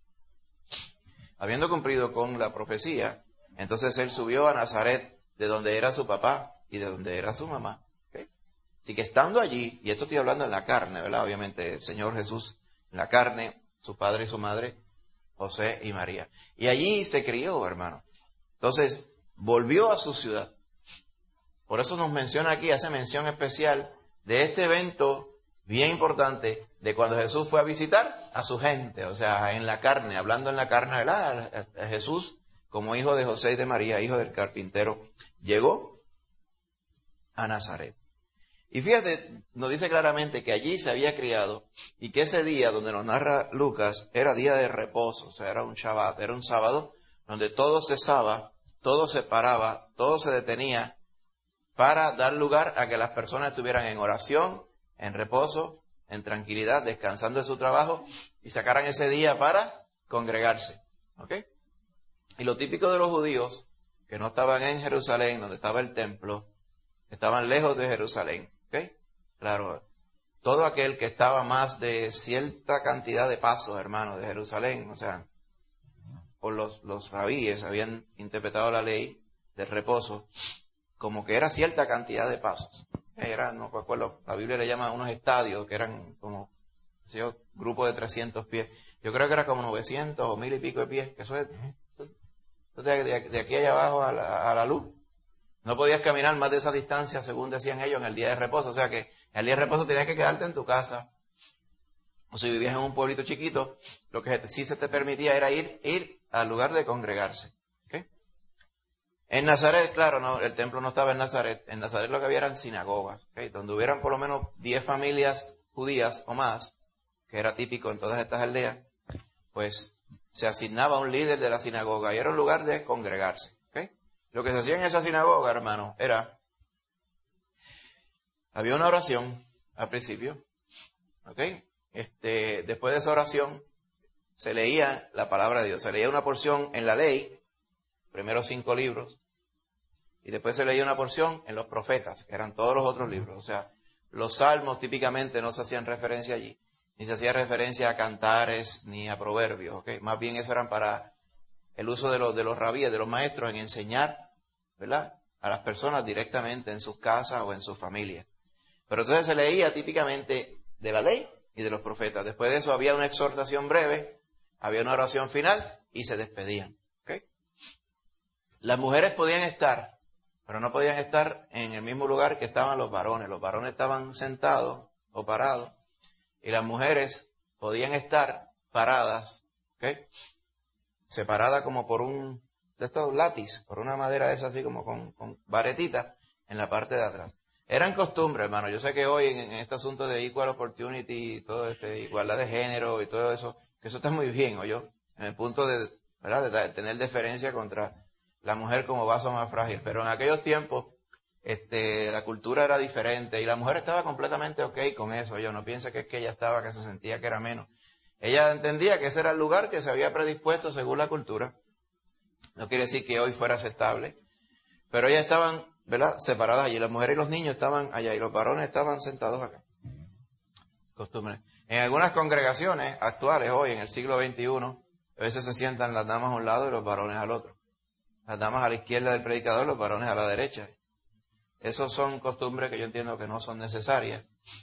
Habiendo cumplido con la profecía, entonces él subió a Nazaret, de donde era su papá y de donde era su mamá. ¿Okay? Así que estando allí, y esto estoy hablando en la carne, ¿verdad? Obviamente el Señor Jesús en la carne, su padre y su madre, José y María. Y allí se crió, hermano. Entonces, volvió a su ciudad. Por eso nos menciona aquí, hace mención especial de este evento bien importante, de cuando Jesús fue a visitar a su gente, o sea, en la carne, hablando en la carne, ¿verdad? Jesús, como hijo de José y de María, hijo del carpintero, llegó a Nazaret. Y fíjate, nos dice claramente que allí se había criado y que ese día donde nos narra Lucas era día de reposo, o sea, era un Shabbat, era un sábado donde todo cesaba, todo se paraba, todo se detenía para dar lugar a que las personas estuvieran en oración, en reposo, en tranquilidad, descansando de su trabajo y sacaran ese día para congregarse. ¿Ok? Y lo típico de los judíos, que no estaban en Jerusalén, donde estaba el templo, estaban lejos de Jerusalén. ¿Ok? Claro, todo aquel que estaba más de cierta cantidad de pasos, hermanos, de Jerusalén, o sea, por los, los rabíes habían interpretado la ley del reposo como que era cierta cantidad de pasos. Era, no me acuerdo, la Biblia le llama unos estadios que eran como, ¿sí? Grupo de trescientos pies. Yo creo que era como novecientos o mil y pico de pies, que eso es, eso es de, de, de aquí allá abajo a la, a la luz. No podías caminar más de esa distancia, según decían ellos, en el día de reposo. O sea que en el día de reposo tenías que quedarte en tu casa. O si vivías en un pueblito chiquito, lo que sí se te permitía era ir, ir al lugar de congregarse. ¿Okay? En Nazaret, claro, no, el templo no estaba en Nazaret. En Nazaret lo que había eran sinagogas, ¿okay? Donde hubieran por lo menos diez familias judías o más, que era típico en todas estas aldeas, pues se asignaba un líder de la sinagoga y era un lugar de congregarse. ¿Okay? Lo que se hacía en esa sinagoga, hermano, era, había una oración al principio, ¿ok? Este, después de esa oración se leía la palabra de Dios, se leía una porción en la ley, primeros cinco libros, y después se leía una porción en los profetas, que eran todos los otros libros. O sea, los salmos típicamente no se hacían referencia allí, ni se hacía referencia a cantares ni a proverbios, ¿ok? Más bien eso eran para el uso de los, de los rabíes, de los maestros, en enseñar, ¿verdad?, a las personas directamente en sus casas o en sus familias. Pero entonces se leía típicamente de la ley y de los profetas. Después de eso había una exhortación breve, había una oración final y se despedían. ¿Okay? Las mujeres podían estar, pero no podían estar en el mismo lugar que estaban los varones. Los varones estaban sentados o parados y las mujeres podían estar paradas, ¿okay?, separadas como por un de estos látiz, por una madera esa así como con, con varetita en la parte de atrás. Eran costumbres, hermano. Yo sé que hoy en, en este asunto de equal opportunity y todo este, igualdad de género y todo eso, que eso está muy bien, ¿oyó? En el punto de, ¿verdad?, de tener deferencia contra la mujer como vaso más frágil. Pero en aquellos tiempos, este, la cultura era diferente y la mujer estaba completamente ok con eso. Yo no piense que es que ella estaba, que se sentía que era menos. Ella entendía que ese era el lugar que se había predispuesto según la cultura. No quiere decir que hoy fuera aceptable, pero ellas estaban, ¿verdad?, separadas allí. Las mujeres y los niños estaban allá y los varones estaban sentados acá. Costumbre. En algunas congregaciones actuales, hoy en el siglo veintiuno, a veces se sientan las damas a un lado y los varones al otro. Las damas a la izquierda del predicador, los varones a la derecha. Esos son costumbres que yo entiendo que no son necesarias.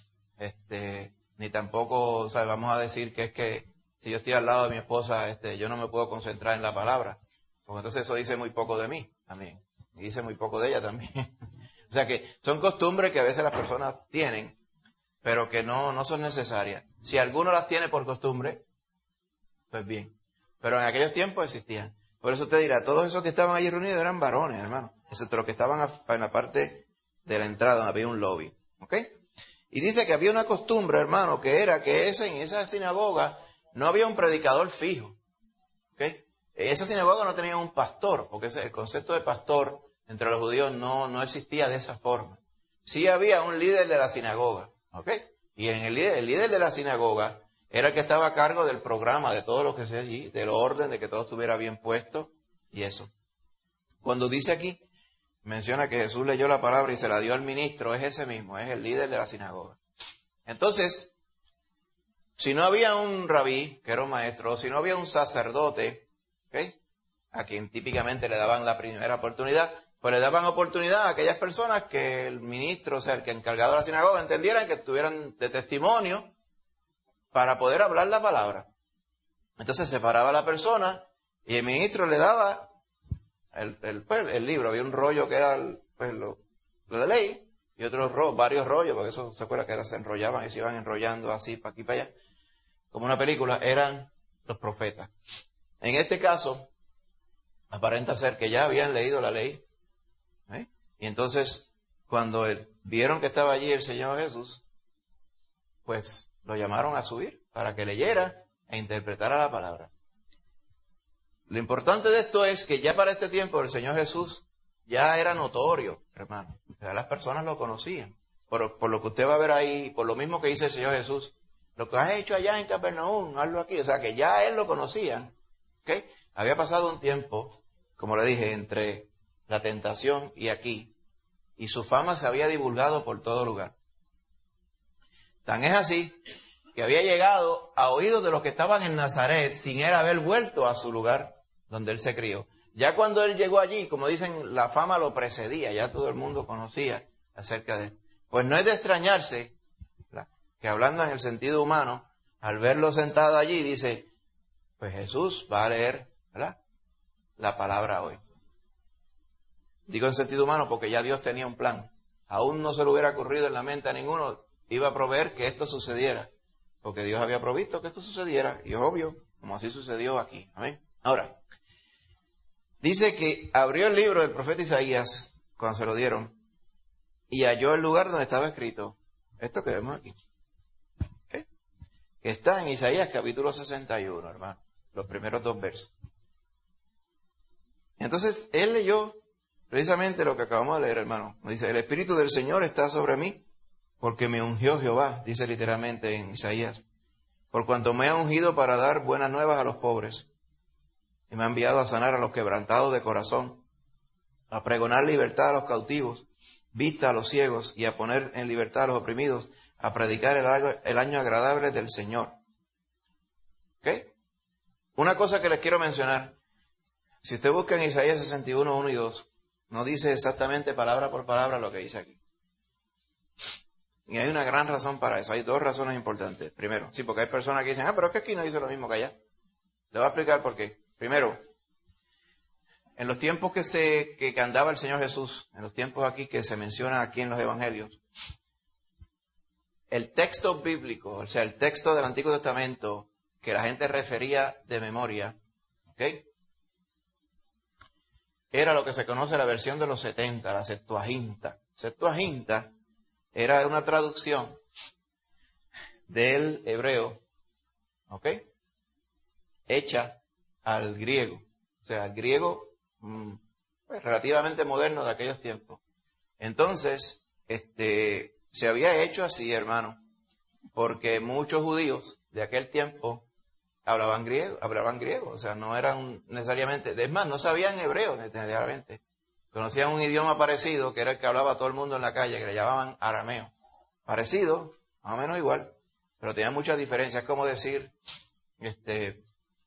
Este, ni tampoco, o sea, vamos a decir que es que si yo estoy al lado de mi esposa, este, yo no me puedo concentrar en la palabra. Porque entonces eso dice muy poco de mí también. Y dice muy poco de ella también. O sea que son costumbres que a veces las personas tienen, pero que no, no son necesarias. Si alguno las tiene por costumbre, pues bien. Pero en aquellos tiempos existían. Por eso usted dirá, todos esos que estaban allí reunidos eran varones, hermano. Excepto los que estaban en la parte de la entrada, donde había un lobby. ¿Ok? Y dice que había una costumbre, hermano, que era que ese, en esa sinagoga no había un predicador fijo. ¿Ok? En esa sinagoga no tenía un pastor, porque el concepto de pastor entre los judíos no, no existía de esa forma. Sí había un líder de la sinagoga, ¿ok? Y en el líder, el líder de la sinagoga era el que estaba a cargo del programa, de todo lo que sea allí, del orden, de que todo estuviera bien puesto y eso. Cuando dice aquí, menciona que Jesús leyó la palabra y se la dio al ministro, es ese mismo, es el líder de la sinagoga. Entonces, si no había un rabí, que era un maestro, o si no había un sacerdote, ¿okay?, a quien típicamente le daban la primera oportunidad, pues le daban oportunidad a aquellas personas que el ministro, o sea, el que encargado de la sinagoga, entendieran que estuvieran de testimonio para poder hablar la palabra. Entonces se paraba la persona y el ministro le daba el, el, pues, el libro. Había un rollo que era el, pues, lo, la ley y otros ro, varios rollos, porque eso se acuerda que era, se enrollaban y se iban enrollando así para aquí y para allá, como una película, eran los profetas. En este caso, aparenta ser que ya habían leído la ley, ¿eh? Y entonces cuando vieron que estaba allí el Señor Jesús, pues lo llamaron a subir para que leyera e interpretara la palabra. Lo importante de esto es que ya para este tiempo el Señor Jesús ya era notorio, hermano. Ya las personas lo conocían. Por, por lo que usted va a ver ahí, por lo mismo que dice el Señor Jesús, lo que has hecho allá en Capernaum, hazlo aquí. O sea, que ya él lo conocía. ¿Okay? Había pasado un tiempo, como le dije, entre la tentación y aquí, y su fama se había divulgado por todo lugar. Tan es así que había llegado a oídos de los que estaban en Nazaret sin él haber vuelto a su lugar donde él se crió. Ya cuando él llegó allí, como dicen, la fama lo precedía, ya todo el mundo conocía acerca de él. Pues no es de extrañarse, ¿verdad?, que hablando en el sentido humano, al verlo sentado allí, dice, pues Jesús va a leer, ¿verdad?, la palabra hoy. Digo en sentido humano porque ya Dios tenía un plan. Aún no se le hubiera ocurrido en la mente a ninguno, iba a proveer que esto sucediera. Porque Dios había provisto que esto sucediera, y es obvio, como así sucedió aquí. Amén. Ahora, dice que abrió el libro del profeta Isaías, cuando se lo dieron, y halló el lugar donde estaba escrito esto que vemos aquí. ¿Okay? Que está en Isaías capítulo sesenta y uno, hermano, los primeros dos versos. Entonces, él leyó precisamente lo que acabamos de leer, hermano. Dice, el Espíritu del Señor está sobre mí, porque me ungió Jehová, dice literalmente en Isaías, por cuanto me ha ungido para dar buenas nuevas a los pobres, y me ha enviado a sanar a los quebrantados de corazón, a pregonar libertad a los cautivos, vista a los ciegos, y a poner en libertad a los oprimidos, a predicar el año, el año agradable del Señor. ¿Ok? Una cosa que les quiero mencionar, si usted busca en Isaías sesenta y uno, uno y dos, no dice exactamente palabra por palabra lo que dice aquí. Y hay una gran razón para eso. Hay dos razones importantes. Primero, sí, porque hay personas que dicen, ah, pero es que aquí no dice lo mismo que allá. Le voy a explicar por qué. Primero, en los tiempos que se que andaba el Señor Jesús, en los tiempos aquí que se menciona aquí en los Evangelios, el texto bíblico, o sea, el texto del Antiguo Testamento que la gente refería de memoria, ¿ok?, era lo que se conoce la versión de los setenta, la Septuaginta. Septuaginta era una traducción del hebreo, ¿ok?, hecha al griego. O sea, al griego pues, relativamente moderno de aquellos tiempos. Entonces, este, se había hecho así, hermano, porque muchos judíos de aquel tiempo hablaban griego, hablaban griego, o sea, no eran necesariamente, es más, no sabían hebreo necesariamente. Conocían un idioma parecido, que era el que hablaba todo el mundo en la calle, que le llamaban arameo. Parecido, más o menos igual, pero tenía muchas diferencias. Es como decir, este,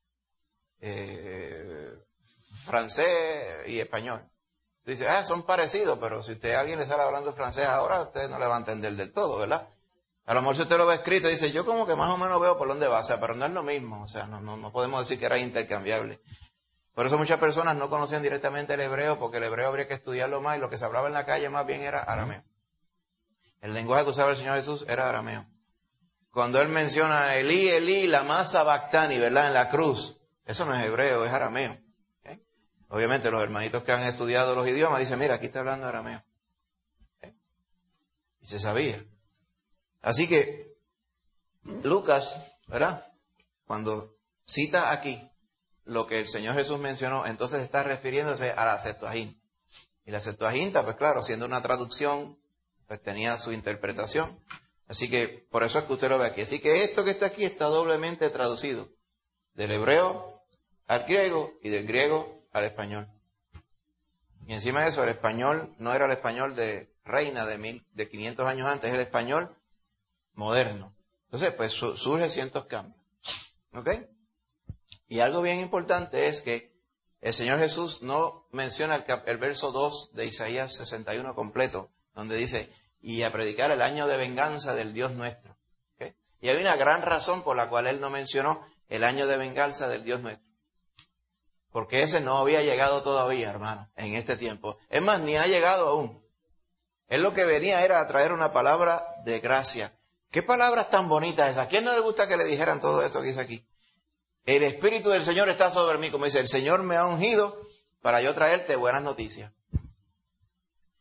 eh, francés y español. Dice, ah, son parecidos, pero si usted a alguien le sale hablando francés ahora, usted no le va a entender del todo, ¿verdad? A lo mejor si usted lo ve escrito, dice, yo como que más o menos veo por dónde va, o sea, pero no es lo mismo, o sea, no, no, no podemos decir que era intercambiable. Por eso muchas personas no conocían directamente el hebreo, porque el hebreo habría que estudiarlo más, y lo que se hablaba en la calle más bien era arameo. El lenguaje que usaba el Señor Jesús era arameo. Cuando Él menciona Elí, Elí, lama sabactani, ¿verdad?, en la cruz, eso no es hebreo, es arameo. ¿Okay? Obviamente los hermanitos que han estudiado los idiomas dicen, mira, aquí está hablando arameo. ¿Okay? Y se sabía. Así que Lucas, ¿verdad?, cuando cita aquí lo que el Señor Jesús mencionó, entonces está refiriéndose a la Septuaginta. Y la Septuaginta, pues claro, siendo una traducción, pues tenía su interpretación. Así que por eso es que usted lo ve aquí. Así que esto que está aquí está doblemente traducido, del hebreo al griego y del griego al español. Y encima de eso, el español no era el español de Reina de, mil, de quinientos años antes, es el español moderno. Entonces, pues su, surge ciertos cambios. ¿Ok? Y algo bien importante es que el Señor Jesús no menciona el, cap, el verso dos de Isaías sesenta y uno completo, donde dice, y a predicar el año de venganza del Dios nuestro. ¿Okay? Y hay una gran razón por la cual Él no mencionó el año de venganza del Dios nuestro. Porque ese no había llegado todavía, hermano, en este tiempo. Es más, ni ha llegado aún. Él lo que venía era a traer una palabra de gracia. ¿Qué palabras tan bonitas esas? ¿A quién no le gusta que le dijeran todo esto que dice aquí? El Espíritu del Señor está sobre mí, como dice, el Señor me ha ungido para yo traerte buenas noticias.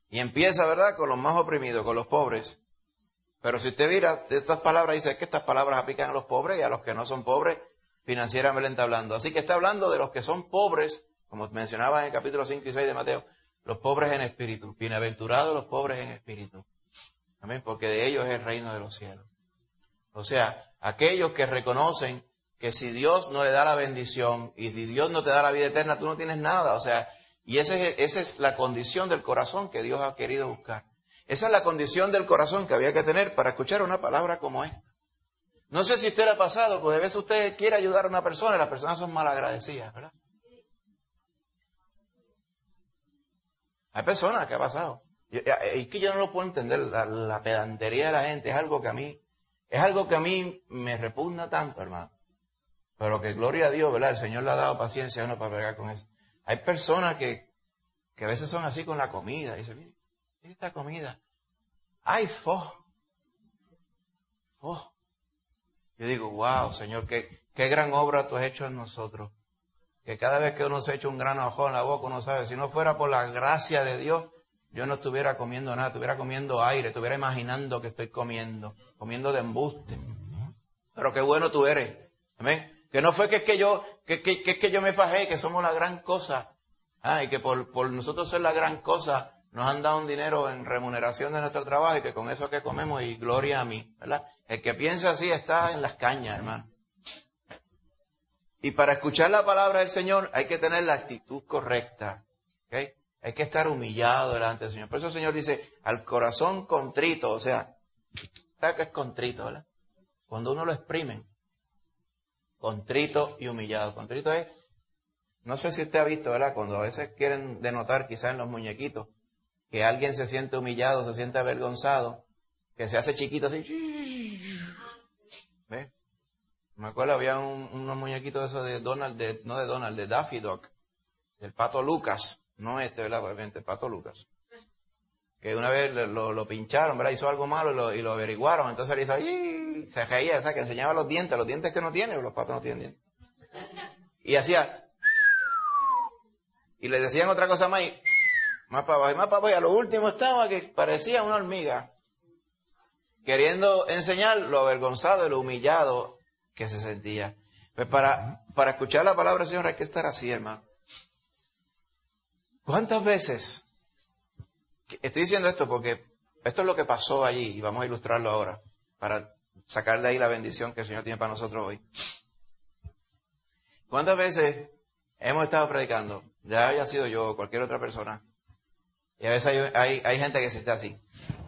Y empieza, ¿verdad?, con los más oprimidos, con los pobres. Pero si usted mira, estas palabras dice que estas palabras aplican a los pobres y a los que no son pobres, financieramente hablando. Así que está hablando de los que son pobres, como mencionaba en el capítulo cinco y seis de Mateo, los pobres en espíritu. Bienaventurados los pobres en espíritu. Amén, porque de ellos es el reino de los cielos. O sea, aquellos que reconocen que si Dios no le da la bendición y si Dios no te da la vida eterna, tú no tienes nada. O sea, y ese es, esa es la condición del corazón que Dios ha querido buscar. Esa es la condición del corazón que había que tener para escuchar una palabra como esta. No sé si usted le ha pasado, pues a veces usted quiere ayudar a una persona y las personas son malagradecidas, ¿verdad? Hay personas que ha pasado. Yo, es que yo no lo puedo entender, la, la pedantería de la gente es algo que a mí, es algo que a mí me repugna tanto, hermano. Pero que gloria a Dios, ¿verdad? El Señor le ha dado paciencia a uno para bregar con eso. Hay personas que, que a veces son así con la comida. Dice, mire, mire esta comida. ¡Ay, fo! ¡Fo! Yo digo, wow, Señor, qué, qué gran obra tú has hecho en nosotros. Que cada vez que uno se echa un grano de ajo en la boca, uno sabe, si no fuera por la gracia de Dios, yo no estuviera comiendo nada, estuviera comiendo aire, estuviera imaginando que estoy comiendo, comiendo de embuste. Pero qué bueno tú eres. Amén. Que no fue que es que yo, que, que, que es que yo me fajé, que somos la gran cosa. Ah, y que por, por nosotros ser la gran cosa, nos han dado un dinero en remuneración de nuestro trabajo y que con eso es que comemos y gloria a mí, ¿verdad? El que piensa así está en las cañas, hermano. Y para escuchar la palabra del Señor hay que tener la actitud correcta, ¿ok? Hay que estar humillado delante del Señor. Por eso el Señor dice, al corazón contrito, o sea, ¿sabe qué es contrito, verdad? Cuando uno lo exprime, contrito y humillado. Contrito es, no sé si usted ha visto, ¿verdad? Cuando a veces quieren denotar quizás en los muñequitos, que alguien se siente humillado, se siente avergonzado, que se hace chiquito así. ¿Ve? Me acuerdo, había un, unos muñequitos de esos de Donald, de, no de Donald, de Daffy Duck, del Pato Lucas, no este, ¿verdad? Obviamente, el Pato Lucas. Que una vez lo, lo, lo pincharon, ¿verdad? Hizo algo malo y lo, y lo averiguaron, entonces le hizo, ¡ay! Se reía, o sea, que enseñaba los dientes, los dientes que no tiene, los patos no tienen dientes. Y hacía, y le decían otra cosa más, y más para abajo, y más para abajo, y a lo último estaba que parecía una hormiga, queriendo enseñar lo avergonzado y lo humillado que se sentía. Pues para, para escuchar la palabra del Señor hay que estar así, hermano. ¿Cuántas veces? Estoy diciendo esto porque esto es lo que pasó allí y vamos a ilustrarlo ahora para sacar de ahí la bendición que el Señor tiene para nosotros hoy. ¿Cuántas veces hemos estado predicando? Ya haya sido yo o cualquier otra persona. Y a veces hay, hay, hay gente que se está así,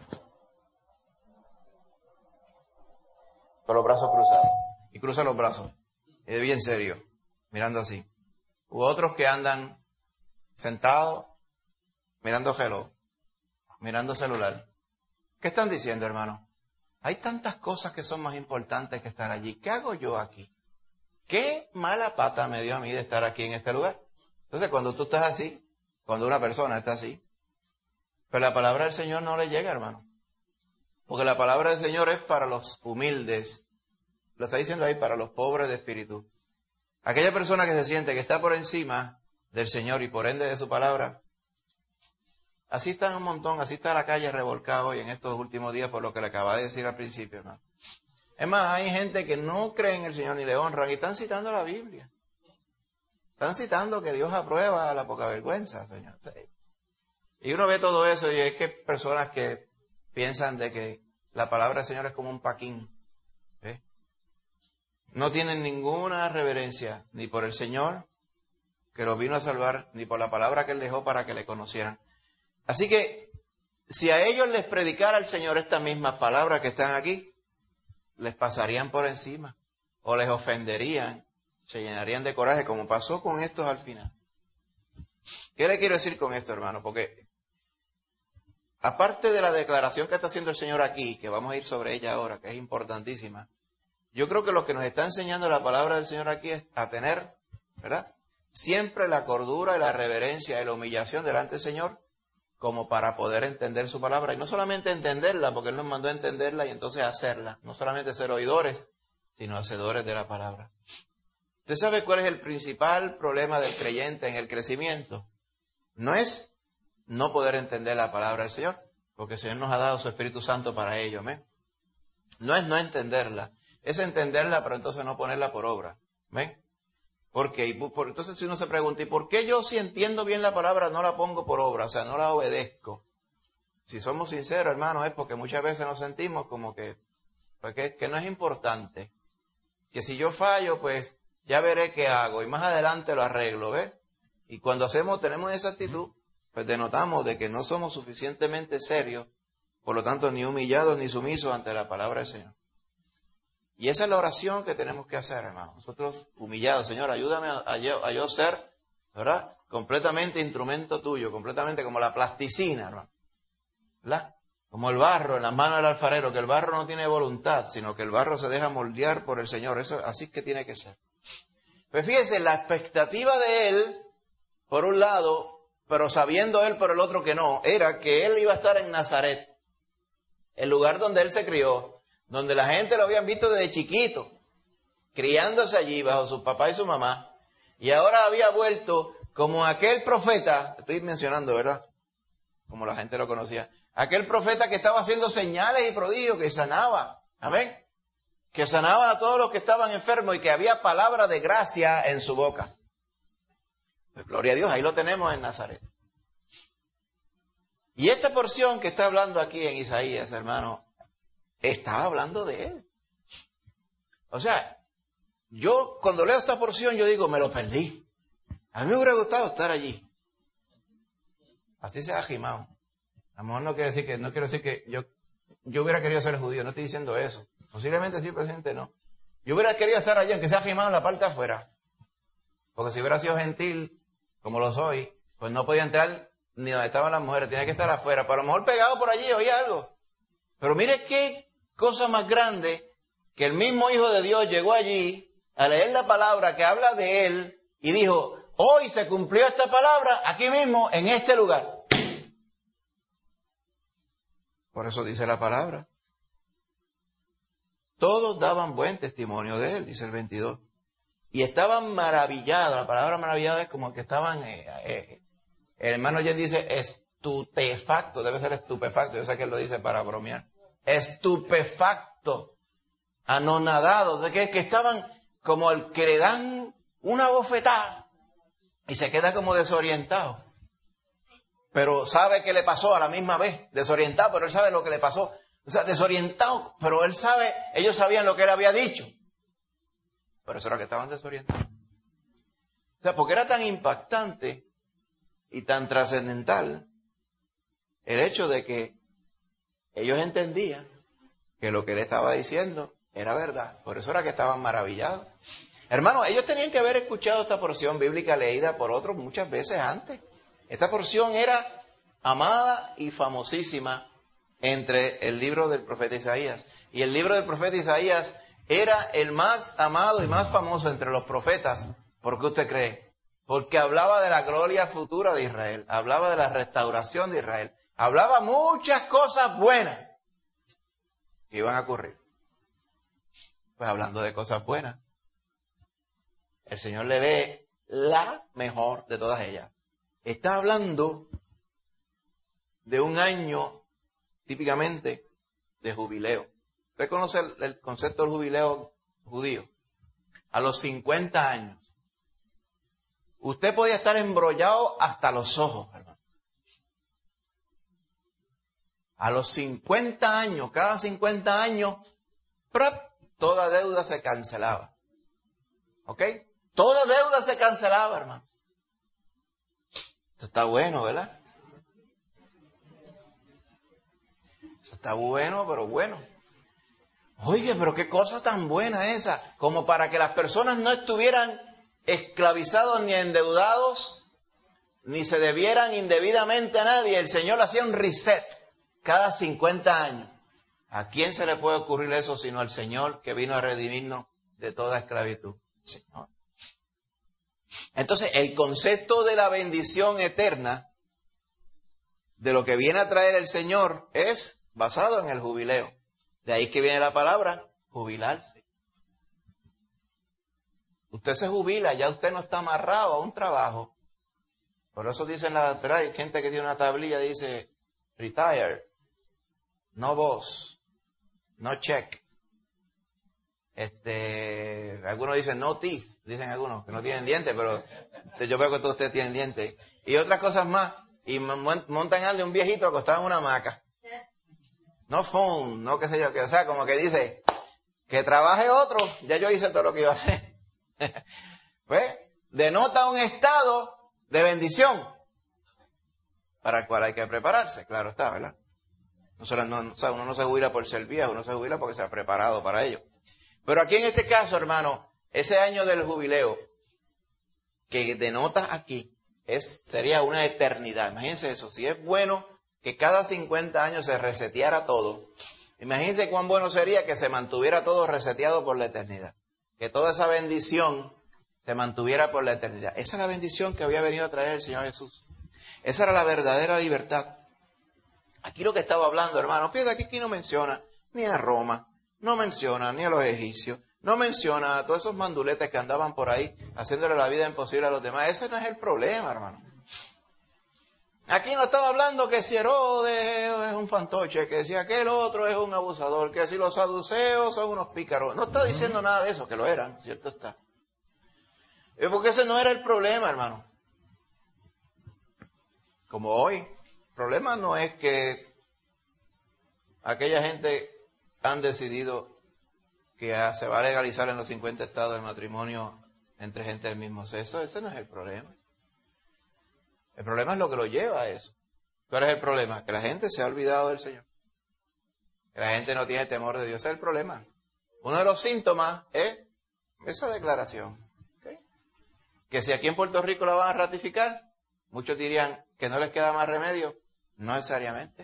con los brazos cruzados. Y cruza los brazos. Y es bien serio, mirando así. U otros que andan sentados, mirando reloj, mirando celular. ¿Qué están diciendo, hermano? Hay tantas cosas que son más importantes que estar allí. ¿Qué hago yo aquí? ¿Qué mala pata me dio a mí de estar aquí en este lugar? Entonces, cuando tú estás así, cuando una persona está así, pero la palabra del Señor no le llega, hermano. Porque la palabra del Señor es para los humildes. Lo está diciendo ahí, para los pobres de espíritu. Aquella persona que se siente que está por encima del Señor y por ende de su palabra, así está un montón, así está la calle revolcada hoy en estos últimos días por lo que le acaba de decir al principio, hermano. Es más, hay gente que no cree en el Señor ni le honran y están citando la Biblia. Están citando que Dios aprueba la poca vergüenza, Señor. Y uno ve todo eso y es que hay personas que piensan de que la palabra del Señor es como un paquín. ¿Eh? No tienen ninguna reverencia ni por el Señor que los vino a salvar, ni por la palabra que Él dejó para que le conocieran. Así que, si a ellos les predicara el Señor estas mismas palabras que están aquí, les pasarían por encima, o les ofenderían, se llenarían de coraje, como pasó con estos al final. ¿Qué le quiero decir con esto, hermano? Porque, aparte de la declaración que está haciendo el Señor aquí, que vamos a ir sobre ella ahora, que es importantísima, yo creo que lo que nos está enseñando la palabra del Señor aquí es a tener, ¿verdad?, siempre la cordura y la reverencia y la humillación delante del Señor, como para poder entender su palabra. Y no solamente entenderla, porque Él nos mandó a entenderla y entonces hacerla. No solamente ser oidores, sino hacedores de la palabra. ¿Usted sabe cuál es el principal problema del creyente en el crecimiento? No es, no poder entender la palabra del Señor, porque el Señor nos ha dado su Espíritu Santo para ello, ¿amén? No es no entenderla, es entenderla, pero entonces no ponerla por obra, ¿amén? ¿Por qué? Y por, entonces si uno se pregunta, ¿y por qué yo si entiendo bien la palabra no la pongo por obra? O sea, no la obedezco. Si somos sinceros, hermanos, es porque muchas veces nos sentimos como que, pues que, que no es importante. Que si yo fallo, pues ya veré qué hago y más adelante lo arreglo, ¿ves? Y cuando hacemos, tenemos esa actitud, pues denotamos de que no somos suficientemente serios, por lo tanto ni humillados ni sumisos ante la palabra del Señor. Y esa es la oración que tenemos que hacer, hermano. Nosotros humillados, Señor, ayúdame a, a, yo, a yo ser, ¿verdad? Completamente instrumento tuyo, completamente como la plasticina, hermano. ¿Verdad? Como el barro en las manos del alfarero, que el barro no tiene voluntad, sino que el barro se deja moldear por el Señor. Eso, así es que tiene que ser. Pues fíjese, la expectativa de él, por un lado, pero sabiendo él por el otro que no, era que él iba a estar en Nazaret, el lugar donde él se crió, donde la gente lo habían visto desde chiquito, criándose allí bajo su papá y su mamá, y ahora había vuelto como aquel profeta, estoy mencionando, ¿verdad? Como la gente lo conocía, aquel profeta que estaba haciendo señales y prodigios, que sanaba, amén, que sanaba a todos los que estaban enfermos y que había palabra de gracia en su boca. Pues gloria a Dios, ahí lo tenemos en Nazaret. Y esta porción que está hablando aquí en Isaías, hermano, está hablando de él. O sea, yo cuando leo esta porción yo digo, me lo perdí. A mí me hubiera gustado estar allí. Así sea Jimao. A lo mejor no quiere decir que, no quiero decir que yo, yo hubiera querido ser judío, no estoy diciendo eso. Posiblemente sí, presente no. Yo hubiera querido estar allí, aunque sea Jimao en la parte de afuera. Porque si hubiera sido gentil, como lo soy, pues no podía entrar ni donde estaban las mujeres, tenía que estar afuera. Pero a lo mejor pegado por allí oía algo. Pero mire qué cosa más grande, que el mismo Hijo de Dios llegó allí a leer la palabra que habla de él y dijo, hoy se cumplió esta palabra aquí mismo, en este lugar. Por eso dice la palabra. Todos daban buen testimonio de él, dice el veintidós. Y estaban maravillados. La palabra maravillado es como que estaban, eh, eh, el hermano Jen dice estupefacto, debe ser estupefacto, yo sé que él lo dice para bromear. Estupefacto, anonadados, de que, que estaban como el que le dan una bofetada y se queda como desorientado. Pero sabe qué le pasó a la misma vez, desorientado, pero él sabe lo que le pasó. O sea, desorientado, pero él sabe, ellos sabían lo que él había dicho. Por eso era que estaban desorientados. O sea, porque era tan impactante y tan trascendental el hecho de que ellos entendían que lo que él estaba diciendo era verdad. Por eso era que estaban maravillados. Hermanos, ellos tenían que haber escuchado esta porción bíblica leída por otros muchas veces antes. Esta porción era amada y famosísima entre el libro del profeta Isaías. Y el libro del profeta Isaías era el más amado y más famoso entre los profetas. ¿Por qué usted cree? Porque hablaba de la gloria futura de Israel. Hablaba de la restauración de Israel. Hablaba muchas cosas buenas que iban a ocurrir. Pues hablando de cosas buenas, el Señor le lee la mejor de todas ellas. Está hablando de un año típicamente de jubileo. ¿Usted conoce el, el concepto del jubileo judío? A los cincuenta años. Usted podía estar embrollado hasta los ojos, hermano. A los cincuenta años, cada cincuenta años, ¡prap!, toda deuda se cancelaba. ¿Ok? Toda deuda se cancelaba, hermano. Esto está bueno, ¿verdad? Eso está bueno, pero bueno. Oye, pero qué cosa tan buena esa, como para que las personas no estuvieran esclavizados ni endeudados, ni se debieran indebidamente a nadie. El Señor hacía un reset cada cincuenta años. ¿A quién se le puede ocurrir eso sino al Señor que vino a redimirnos de toda esclavitud? Señor. Entonces, el concepto de la bendición eterna, de lo que viene a traer el Señor, es basado en el jubileo. De ahí que viene la palabra, jubilarse. Usted se jubila, ya usted no está amarrado a un trabajo. Por eso dicen la, ¿verdad? Hay gente que tiene una tablilla, dice, retired, no boss, no check. Este, algunos dicen no teeth, dicen algunos que no tienen dientes, pero yo veo que todos ustedes tienen dientes. Y otras cosas más. Y montan a un viejito acostado en una hamaca. No phone, no qué sé yo, que, o sea, como que dice, que trabaje otro, ya yo hice todo lo que iba a hacer. Pues, denota un estado de bendición para el cual hay que prepararse, claro está, ¿verdad? No, solo, no, o sea, uno no se jubila por ser viejo, uno se jubila porque se ha preparado para ello. Pero aquí en este caso, hermano, ese año del jubileo que denota aquí es sería una eternidad. Imagínense eso, si es bueno que cada cincuenta años se reseteara todo, imagínense cuán bueno sería que se mantuviera todo reseteado por la eternidad. Que toda esa bendición se mantuviera por la eternidad. Esa es la bendición que había venido a traer el Señor Jesús. Esa era la verdadera libertad. Aquí lo que estaba hablando, hermano, fíjate que aquí no menciona ni a Roma, no menciona ni a los egipcios, no menciona a todos esos manduletes que andaban por ahí haciéndole la vida imposible a los demás. Ese no es el problema, hermano. Aquí no estaba hablando que si Herodes es un fantoche, que si aquel otro es un abusador, que si los saduceos son unos pícaros. No está diciendo nada de eso, que lo eran, cierto está. Porque ese no era el problema, hermano. Como hoy, el problema no es que aquella gente han decidido que se va a legalizar en los cincuenta estados el matrimonio entre gente del mismo sexo. Ese no es el problema. El problema es lo que lo lleva a eso. ¿Cuál es el problema? Que la gente se ha olvidado del Señor. Que la gente no tiene temor de Dios. Ese es el problema. Uno de los síntomas es esa declaración. ¿Okay? Que si aquí en Puerto Rico la van a ratificar, muchos dirían que no les queda más remedio. No necesariamente.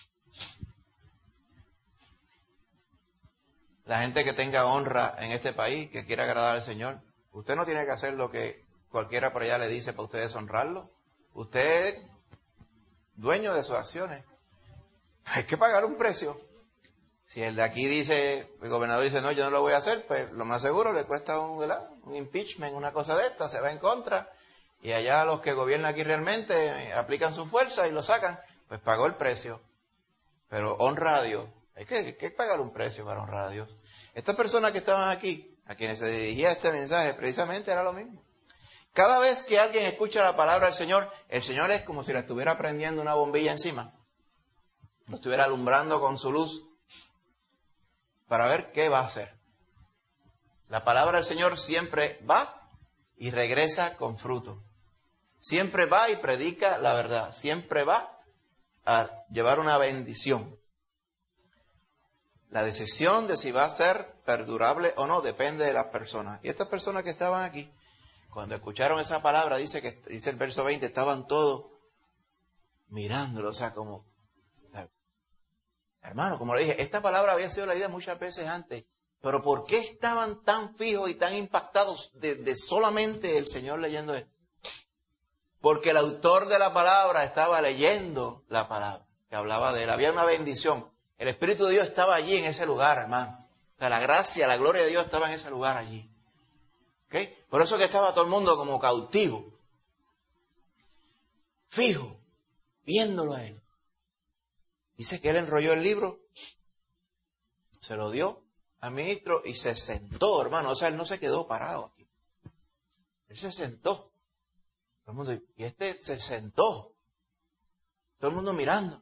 La gente que tenga honra en este país, que quiera agradar al Señor, usted no tiene que hacer lo que cualquiera por allá le dice para usted deshonrarlo. Usted es dueño de sus acciones. Hay que pagar un precio. Si el de aquí dice, el gobernador dice, no, yo no lo voy a hacer, pues lo más seguro le cuesta un, ¿verdad? un impeachment, una cosa de esta, se va en contra. Y allá los que gobiernan aquí realmente aplican su fuerza y lo sacan, pues pagó el precio. Pero honra a Dios. Hay que, hay que pagar un precio para honrar a Dios. Estas personas que estaban aquí, a quienes se dirigía este mensaje, precisamente era lo mismo. Cada vez que alguien escucha la palabra del Señor, el Señor es como si le estuviera prendiendo una bombilla encima. Lo estuviera alumbrando con su luz para ver qué va a hacer. La palabra del Señor siempre va y regresa con fruto. Siempre va y predica la verdad. Siempre va a llevar una bendición. La decisión de si va a ser perdurable o no depende de las personas. Y estas personas que estaban aquí, cuando escucharon esa palabra, dice que dice el verso veinte, estaban todos mirándolo, o sea, como, hermano, como le dije, esta palabra había sido leída muchas veces antes, pero ¿por qué estaban tan fijos y tan impactados de, de solamente el Señor leyendo esto? Porque el autor de la palabra estaba leyendo la palabra, que hablaba de él, había una bendición. El Espíritu de Dios estaba allí en ese lugar, hermano. O sea, la gracia, la gloria de Dios estaba en ese lugar allí. ¿Okay? Por eso que estaba todo el mundo como cautivo. Fijo, viéndolo a él. Dice que él enrolló el libro, se lo dio al ministro y se sentó, hermano. O sea, él no se quedó parado aquí. Él se sentó. Todo el mundo, y este se sentó. Todo el mundo mirando.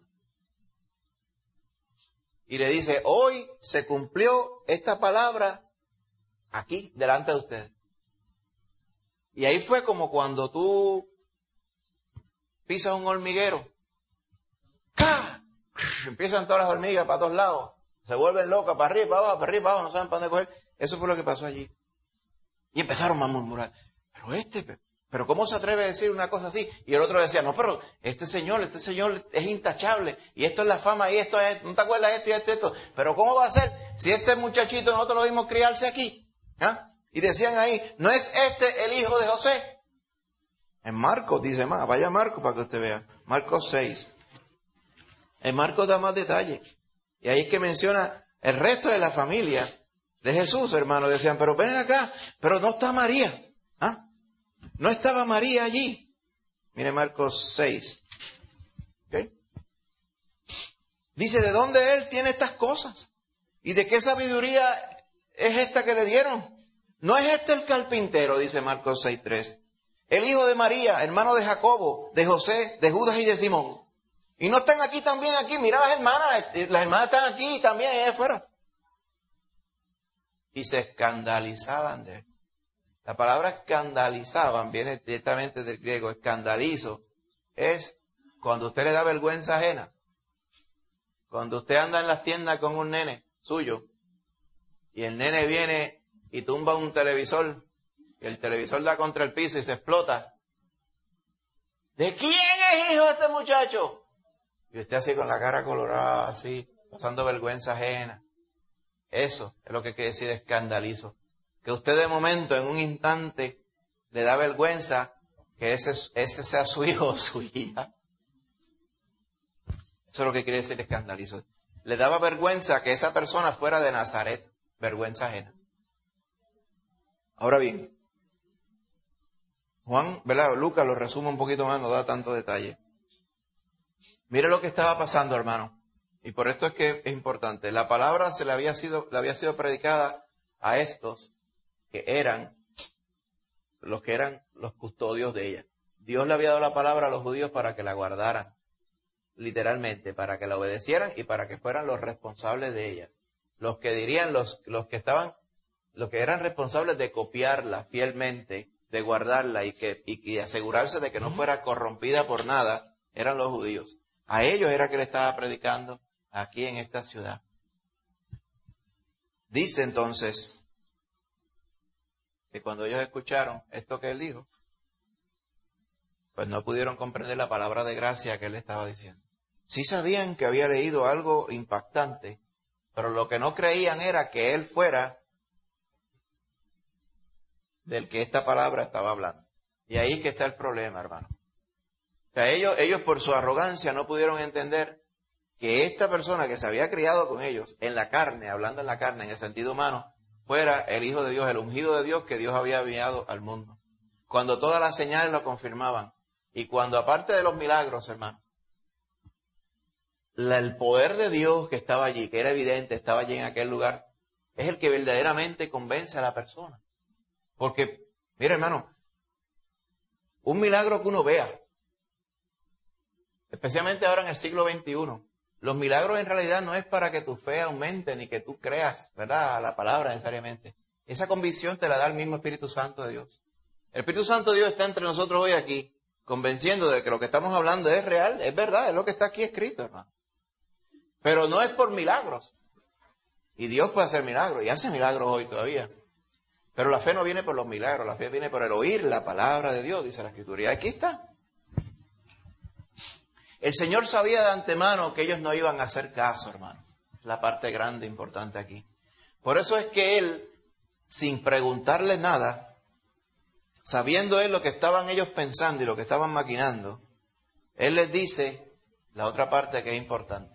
Y le dice, hoy se cumplió esta palabra aquí, delante de ustedes. Y ahí fue como cuando tú pisas un hormiguero. ¡Ca! Empiezan todas las hormigas para todos lados. Se vuelven locas, para arriba, para abajo, para arriba, para abajo, no saben para dónde coger. Eso fue lo que pasó allí. Y empezaron a murmurar. Pero este, pero ¿cómo se atreve a decir una cosa así? Y el otro decía, no, pero este señor, este señor es intachable. Y esto es la fama, y esto es, ¿no te acuerdas de esto y esto y esto? Pero ¿cómo va a ser si este muchachito nosotros lo vimos criarse aquí? ¿Ah? Y decían ahí, ¿no es este el hijo de José? En Marcos dice más, vaya a Marcos para que usted vea. Marcos seis. En Marcos da más detalle. Y ahí es que menciona el resto de la familia de Jesús, hermano. Decían, pero ven acá, pero no está María. ¿Ah? No estaba María allí. Mire Marcos seis. ¿Okay? Dice, ¿de dónde él tiene estas cosas? ¿Y de qué sabiduría es esta que le dieron? ¿No es este el carpintero? Dice Marcos seis tres. El hijo de María, hermano de Jacobo, de José, de Judas y de Simón. Y no están aquí también aquí. Mira las hermanas. Las hermanas están aquí también allá afuera. Y se escandalizaban de él. La palabra escandalizaban viene directamente del griego. Escandalizo es cuando usted le da vergüenza ajena. Cuando usted anda en las tiendas con un nene suyo y el nene viene y tumba un televisor y el televisor da contra el piso y se explota. ¿De quién es hijo este muchacho? Y usted así con la cara colorada, así, pasando vergüenza ajena. Eso es lo que quiere decir escandalizo. Que usted de momento, en un instante, le da vergüenza que ese, ese sea su hijo o su hija. Eso es lo que quiere decir escandalizo. Le daba vergüenza que esa persona fuera de Nazaret. Vergüenza ajena. Ahora bien, Juan, ¿verdad? Lucas lo resume un poquito más, no da tanto detalle. Mire lo que estaba pasando, hermano. Y por esto es que es importante. La palabra se le había sido, le había sido predicada a estos que eran los que eran los custodios de ella. Dios le había dado la palabra a los judíos para que la guardaran, literalmente, para que la obedecieran y para que fueran los responsables de ella. Los que dirían, los, los que estaban, los que eran responsables de copiarla fielmente, de guardarla y que, y, y asegurarse de que no fuera corrompida por nada, eran los judíos. A ellos era que le estaba predicando aquí en esta ciudad. Dice entonces que cuando ellos escucharon esto que él dijo, pues no pudieron comprender la palabra de gracia que él estaba diciendo. Sí sabían que había leído algo impactante, pero lo que no creían era que él fuera del que esta palabra estaba hablando. Y ahí es que está el problema, hermano. O sea, ellos, ellos por su arrogancia no pudieron entender que esta persona que se había criado con ellos en la carne, hablando en la carne, en el sentido humano, fuera el Hijo de Dios, el ungido de Dios que Dios había enviado al mundo. Cuando todas las señales lo confirmaban. Y cuando aparte de los milagros, hermano, la, el poder de Dios que estaba allí, que era evidente, estaba allí en aquel lugar, es el que verdaderamente convence a la persona. Porque, mira hermano, un milagro que uno vea, especialmente ahora en el siglo veintiuno, los milagros en realidad no es para que tu fe aumente ni que tú creas, ¿verdad?, a la palabra necesariamente. Esa convicción te la da el mismo Espíritu Santo de Dios. El Espíritu Santo de Dios está entre nosotros hoy aquí, convenciendo de que lo que estamos hablando es real, es verdad, es lo que está aquí escrito, hermano. Pero no es por milagros. Y Dios puede hacer milagros, y hace milagros hoy todavía. Pero la fe no viene por los milagros, la fe viene por el oír la palabra de Dios, dice la Escritura. Y aquí está. El Señor sabía de antemano que ellos no iban a hacer caso, hermano. Es la parte grande, importante aquí. Por eso es que Él, sin preguntarles nada, sabiendo Él lo que estaban ellos pensando y lo que estaban maquinando, Él les dice la otra parte que es importante.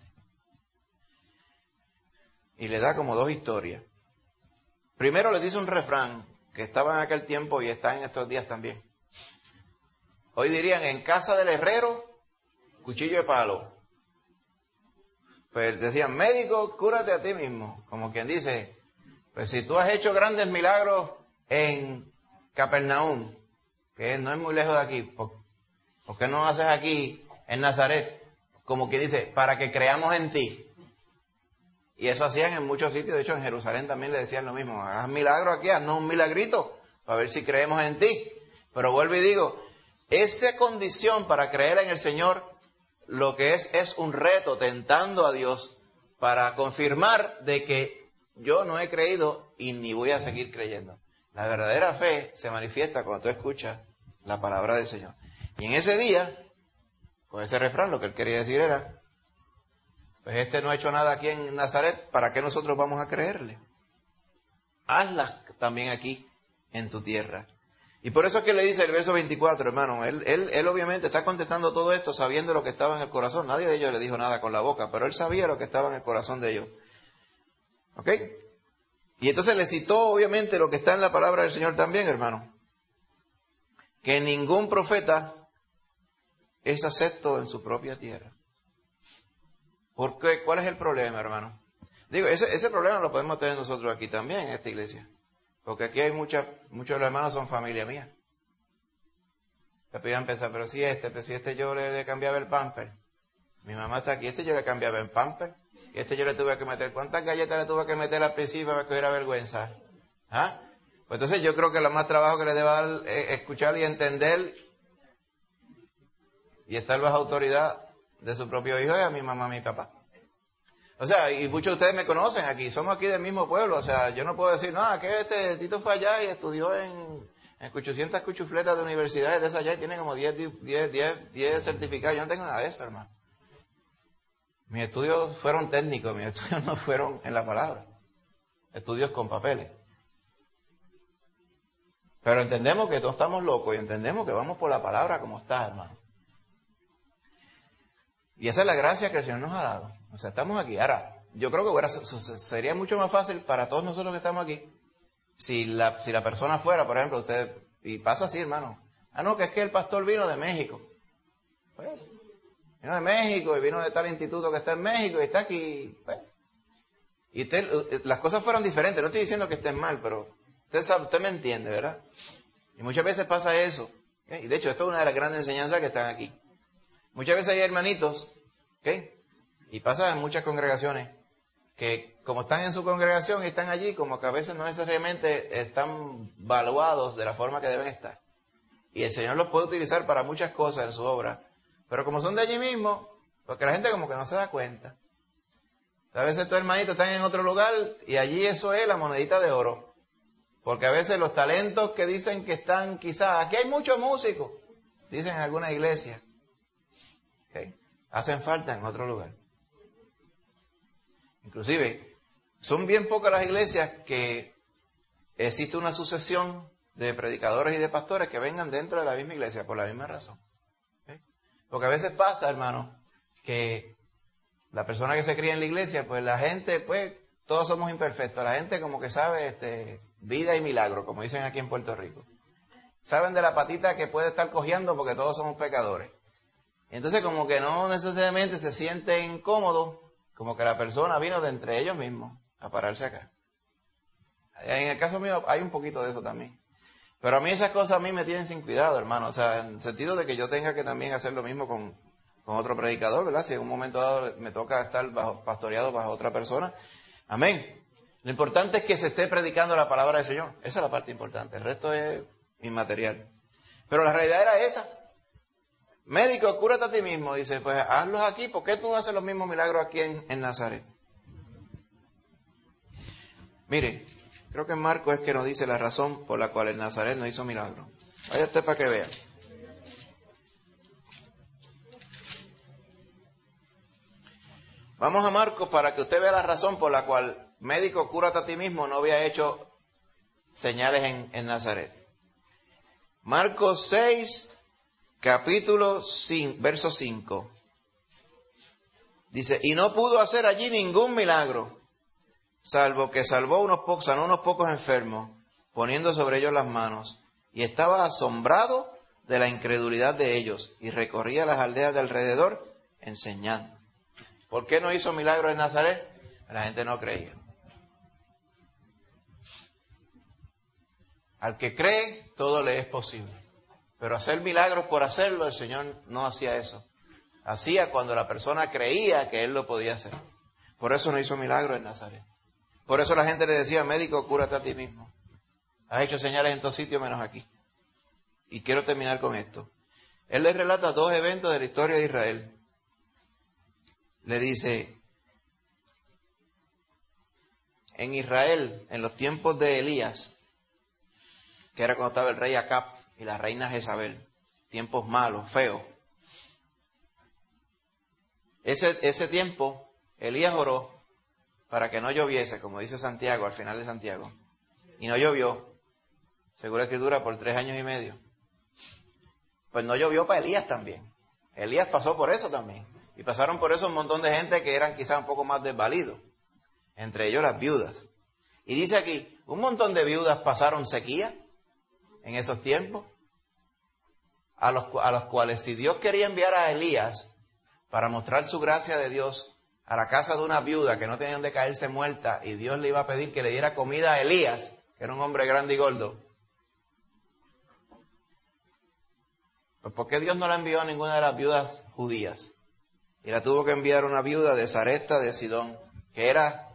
Y le da como dos historias. Primero les dice un refrán que estaba en aquel tiempo y está en estos días también. Hoy dirían, en casa del herrero, cuchillo de palo. Pues decían, médico, cúrate a ti mismo. Como quien dice, pues si tú has hecho grandes milagros en Capernaum, que no es muy lejos de aquí, ¿por, ¿por qué no haces aquí en Nazaret? Como quien dice, para que creamos en ti. Y eso hacían en muchos sitios, de hecho en Jerusalén también le decían lo mismo, haz milagro aquí, haznos un milagrito, para ver si creemos en ti. Pero vuelvo y digo, esa condición para creer en el Señor, lo que es, es un reto tentando a Dios para confirmar de que yo no he creído y ni voy a seguir creyendo. La verdadera fe se manifiesta cuando tú escuchas la palabra del Señor. Y en ese día, con ese refrán, lo que él quería decir era, pues este no ha hecho nada aquí en Nazaret, ¿para qué nosotros vamos a creerle? Hazlas también aquí en tu tierra. Y por eso es que le dice el verso veinticuatro, hermano, él, él, él obviamente está contestando todo esto sabiendo lo que estaba en el corazón. Nadie de ellos le dijo nada con la boca, pero él sabía lo que estaba en el corazón de ellos. ¿Ok? Y entonces le citó obviamente lo que está en la palabra del Señor también, hermano. Que ningún profeta es acepto en su propia tierra. ¿Por qué? ¿Cuál es el problema, hermano? Digo, ese, ese problema lo podemos tener nosotros aquí también, en esta iglesia. Porque aquí hay muchas, muchos de los hermanos son familia mía. Le podían pensar, pero si este, pero si este yo le, le cambiaba el pamper. Mi mamá está aquí, este yo le cambiaba el pamper. Y este yo le tuve que meter, ¿cuántas galletas le tuve que meter al principio para que hubiera vergüenza? ¿Ah? Pues entonces yo creo que lo más trabajo que le deba dar es escuchar y entender y estar bajo autoridad de su propio hijo es a mi mamá, a mi papá. O sea, y muchos de ustedes me conocen aquí, somos aquí del mismo pueblo, o sea, yo no puedo decir, no, que este Tito fue allá y estudió en, en ochocientas cuchufletas de universidades de esas allá y tiene como diez, diez, diez, diez certificados. Yo no tengo nada de eso, hermano. Mis estudios fueron técnicos, mis estudios no fueron en la palabra. Estudios con papeles. Pero entendemos que todos estamos locos y entendemos que vamos por la palabra como está, hermano. Y esa es la gracia que el Señor nos ha dado. O sea, estamos aquí. Ahora, yo creo que bueno, sería mucho más fácil para todos nosotros que estamos aquí si la, si la persona fuera, por ejemplo, usted, y pasa así, hermano. Ah, no, que es que el pastor vino de México. Pues, vino de México y vino de tal instituto que está en México y está aquí. Pues. Y usted, las cosas fueron diferentes. No estoy diciendo que estén mal, pero usted sabe, usted me entiende, ¿verdad? Y muchas veces pasa eso. ¿Okay? Y de hecho, esto es una de las grandes enseñanzas que están aquí. Muchas veces hay hermanitos, ¿ok? Y pasa en muchas congregaciones, que como están en su congregación y están allí, como que a veces no necesariamente están valuados de la forma que deben estar. Y el Señor los puede utilizar para muchas cosas en su obra, pero como son de allí mismo, porque la gente como que no se da cuenta. A veces estos hermanitos están en otro lugar y allí eso es la monedita de oro. Porque a veces los talentos que dicen que están quizás, aquí hay muchos músicos, dicen en alguna iglesia. ¿Okay? Hacen falta en otro lugar. Inclusive, son bien pocas las iglesias que existe una sucesión de predicadores y de pastores que vengan dentro de la misma iglesia por la misma razón. ¿Okay? Porque a veces pasa, hermano, que la persona que se cría en la iglesia, pues la gente, pues todos somos imperfectos. La gente como que sabe este, vida y milagro, como dicen aquí en Puerto Rico. Saben de la patita que puede estar cojeando porque todos somos pecadores. Entonces como que no necesariamente se sienten cómodos, como que la persona vino de entre ellos mismos a pararse acá. En el caso mío hay un poquito de eso también. Pero a mí esas cosas a mí me tienen sin cuidado, hermano. O sea, en el sentido de que yo tenga que también hacer lo mismo con, con otro predicador, ¿verdad? Si en un momento dado me toca estar bajo, pastoreado bajo otra persona. Amén. Lo importante es que se esté predicando la palabra del Señor. Esa es la parte importante. El resto es inmaterial. Pero la realidad era esa. Médico, cúrate a ti mismo. Dice, pues hazlos aquí. ¿Por qué tú haces los mismos milagros aquí en, en Nazaret? Mire, creo que en Marcos es que nos dice la razón por la cual en Nazaret no hizo milagros. Vaya usted para que vea. Vamos a Marcos para que usted vea la razón por la cual médico, cúrate a ti mismo no había hecho señales en, en Nazaret. Marcos seis, capítulo cinco, verso cinco. Dice, y no pudo hacer allí ningún milagro, salvo que salvó unos pocos, sanó unos pocos enfermos, poniendo sobre ellos las manos. Y estaba asombrado de la incredulidad de ellos, y recorría las aldeas de alrededor enseñando. ¿Por qué no hizo milagros en Nazaret? La gente no creía. Al que cree, todo le es posible. Pero hacer milagros por hacerlo, el Señor no hacía eso. Hacía cuando la persona creía que Él lo podía hacer. Por eso no hizo milagros en Nazaret. Por eso la gente le decía, médico, cúrate a ti mismo. Has hecho señales en todo sitio menos aquí. Y quiero terminar con esto. Él le relata dos eventos de la historia de Israel. Le dice, en Israel, en los tiempos de Elías, que era cuando estaba el rey Acab y la reina Jezabel, tiempos malos, feos. Ese, ese tiempo, Elías oró para que no lloviese, como dice Santiago, al final de Santiago. Y no llovió, según la Escritura, por tres años y medio. Pues no llovió para Elías también. Elías pasó por eso también. Y pasaron por eso un montón de gente que eran quizás un poco más desvalidos. Entre ellos las viudas. Y dice aquí, un montón de viudas pasaron sequía en esos tiempos. a los, a los cuales si Dios quería enviar a Elías para mostrar su gracia de Dios a la casa de una viuda que no tenía donde caerse muerta, y Dios le iba a pedir que le diera comida a Elías, que era un hombre grande y gordo, pues ¿por qué Dios no la envió a ninguna de las viudas judías? Y la tuvo que enviar a una viuda de Sarepta de Sidón, que era,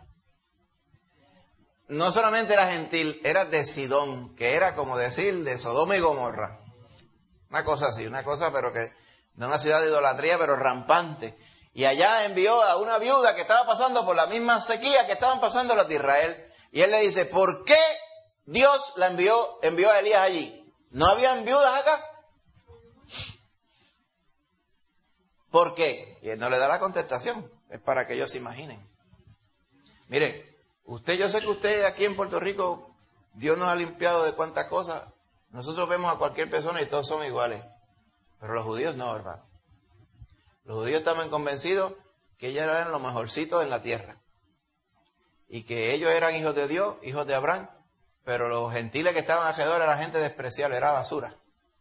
no solamente era gentil, era de Sidón, que era como decir de Sodoma y Gomorra. Una cosa así, una cosa pero que, de una ciudad de idolatría pero rampante. Y allá envió a una viuda que estaba pasando por la misma sequía que estaban pasando los de Israel. Y él le dice, ¿por qué Dios la envió, envió a Elías allí? ¿No habían viudas acá? ¿Por qué? Y él no le da la contestación. Es para que ellos se imaginen. Mire, usted, yo sé que usted aquí en Puerto Rico, Dios nos ha limpiado de cuántas cosas. Nosotros vemos a cualquier persona y todos son iguales. Pero los judíos no, hermano. Los judíos estaban convencidos que ellos eran los mejorcitos en la tierra. Y que ellos eran hijos de Dios, hijos de Abraham. Pero los gentiles que estaban alrededor era gente despreciable, era basura.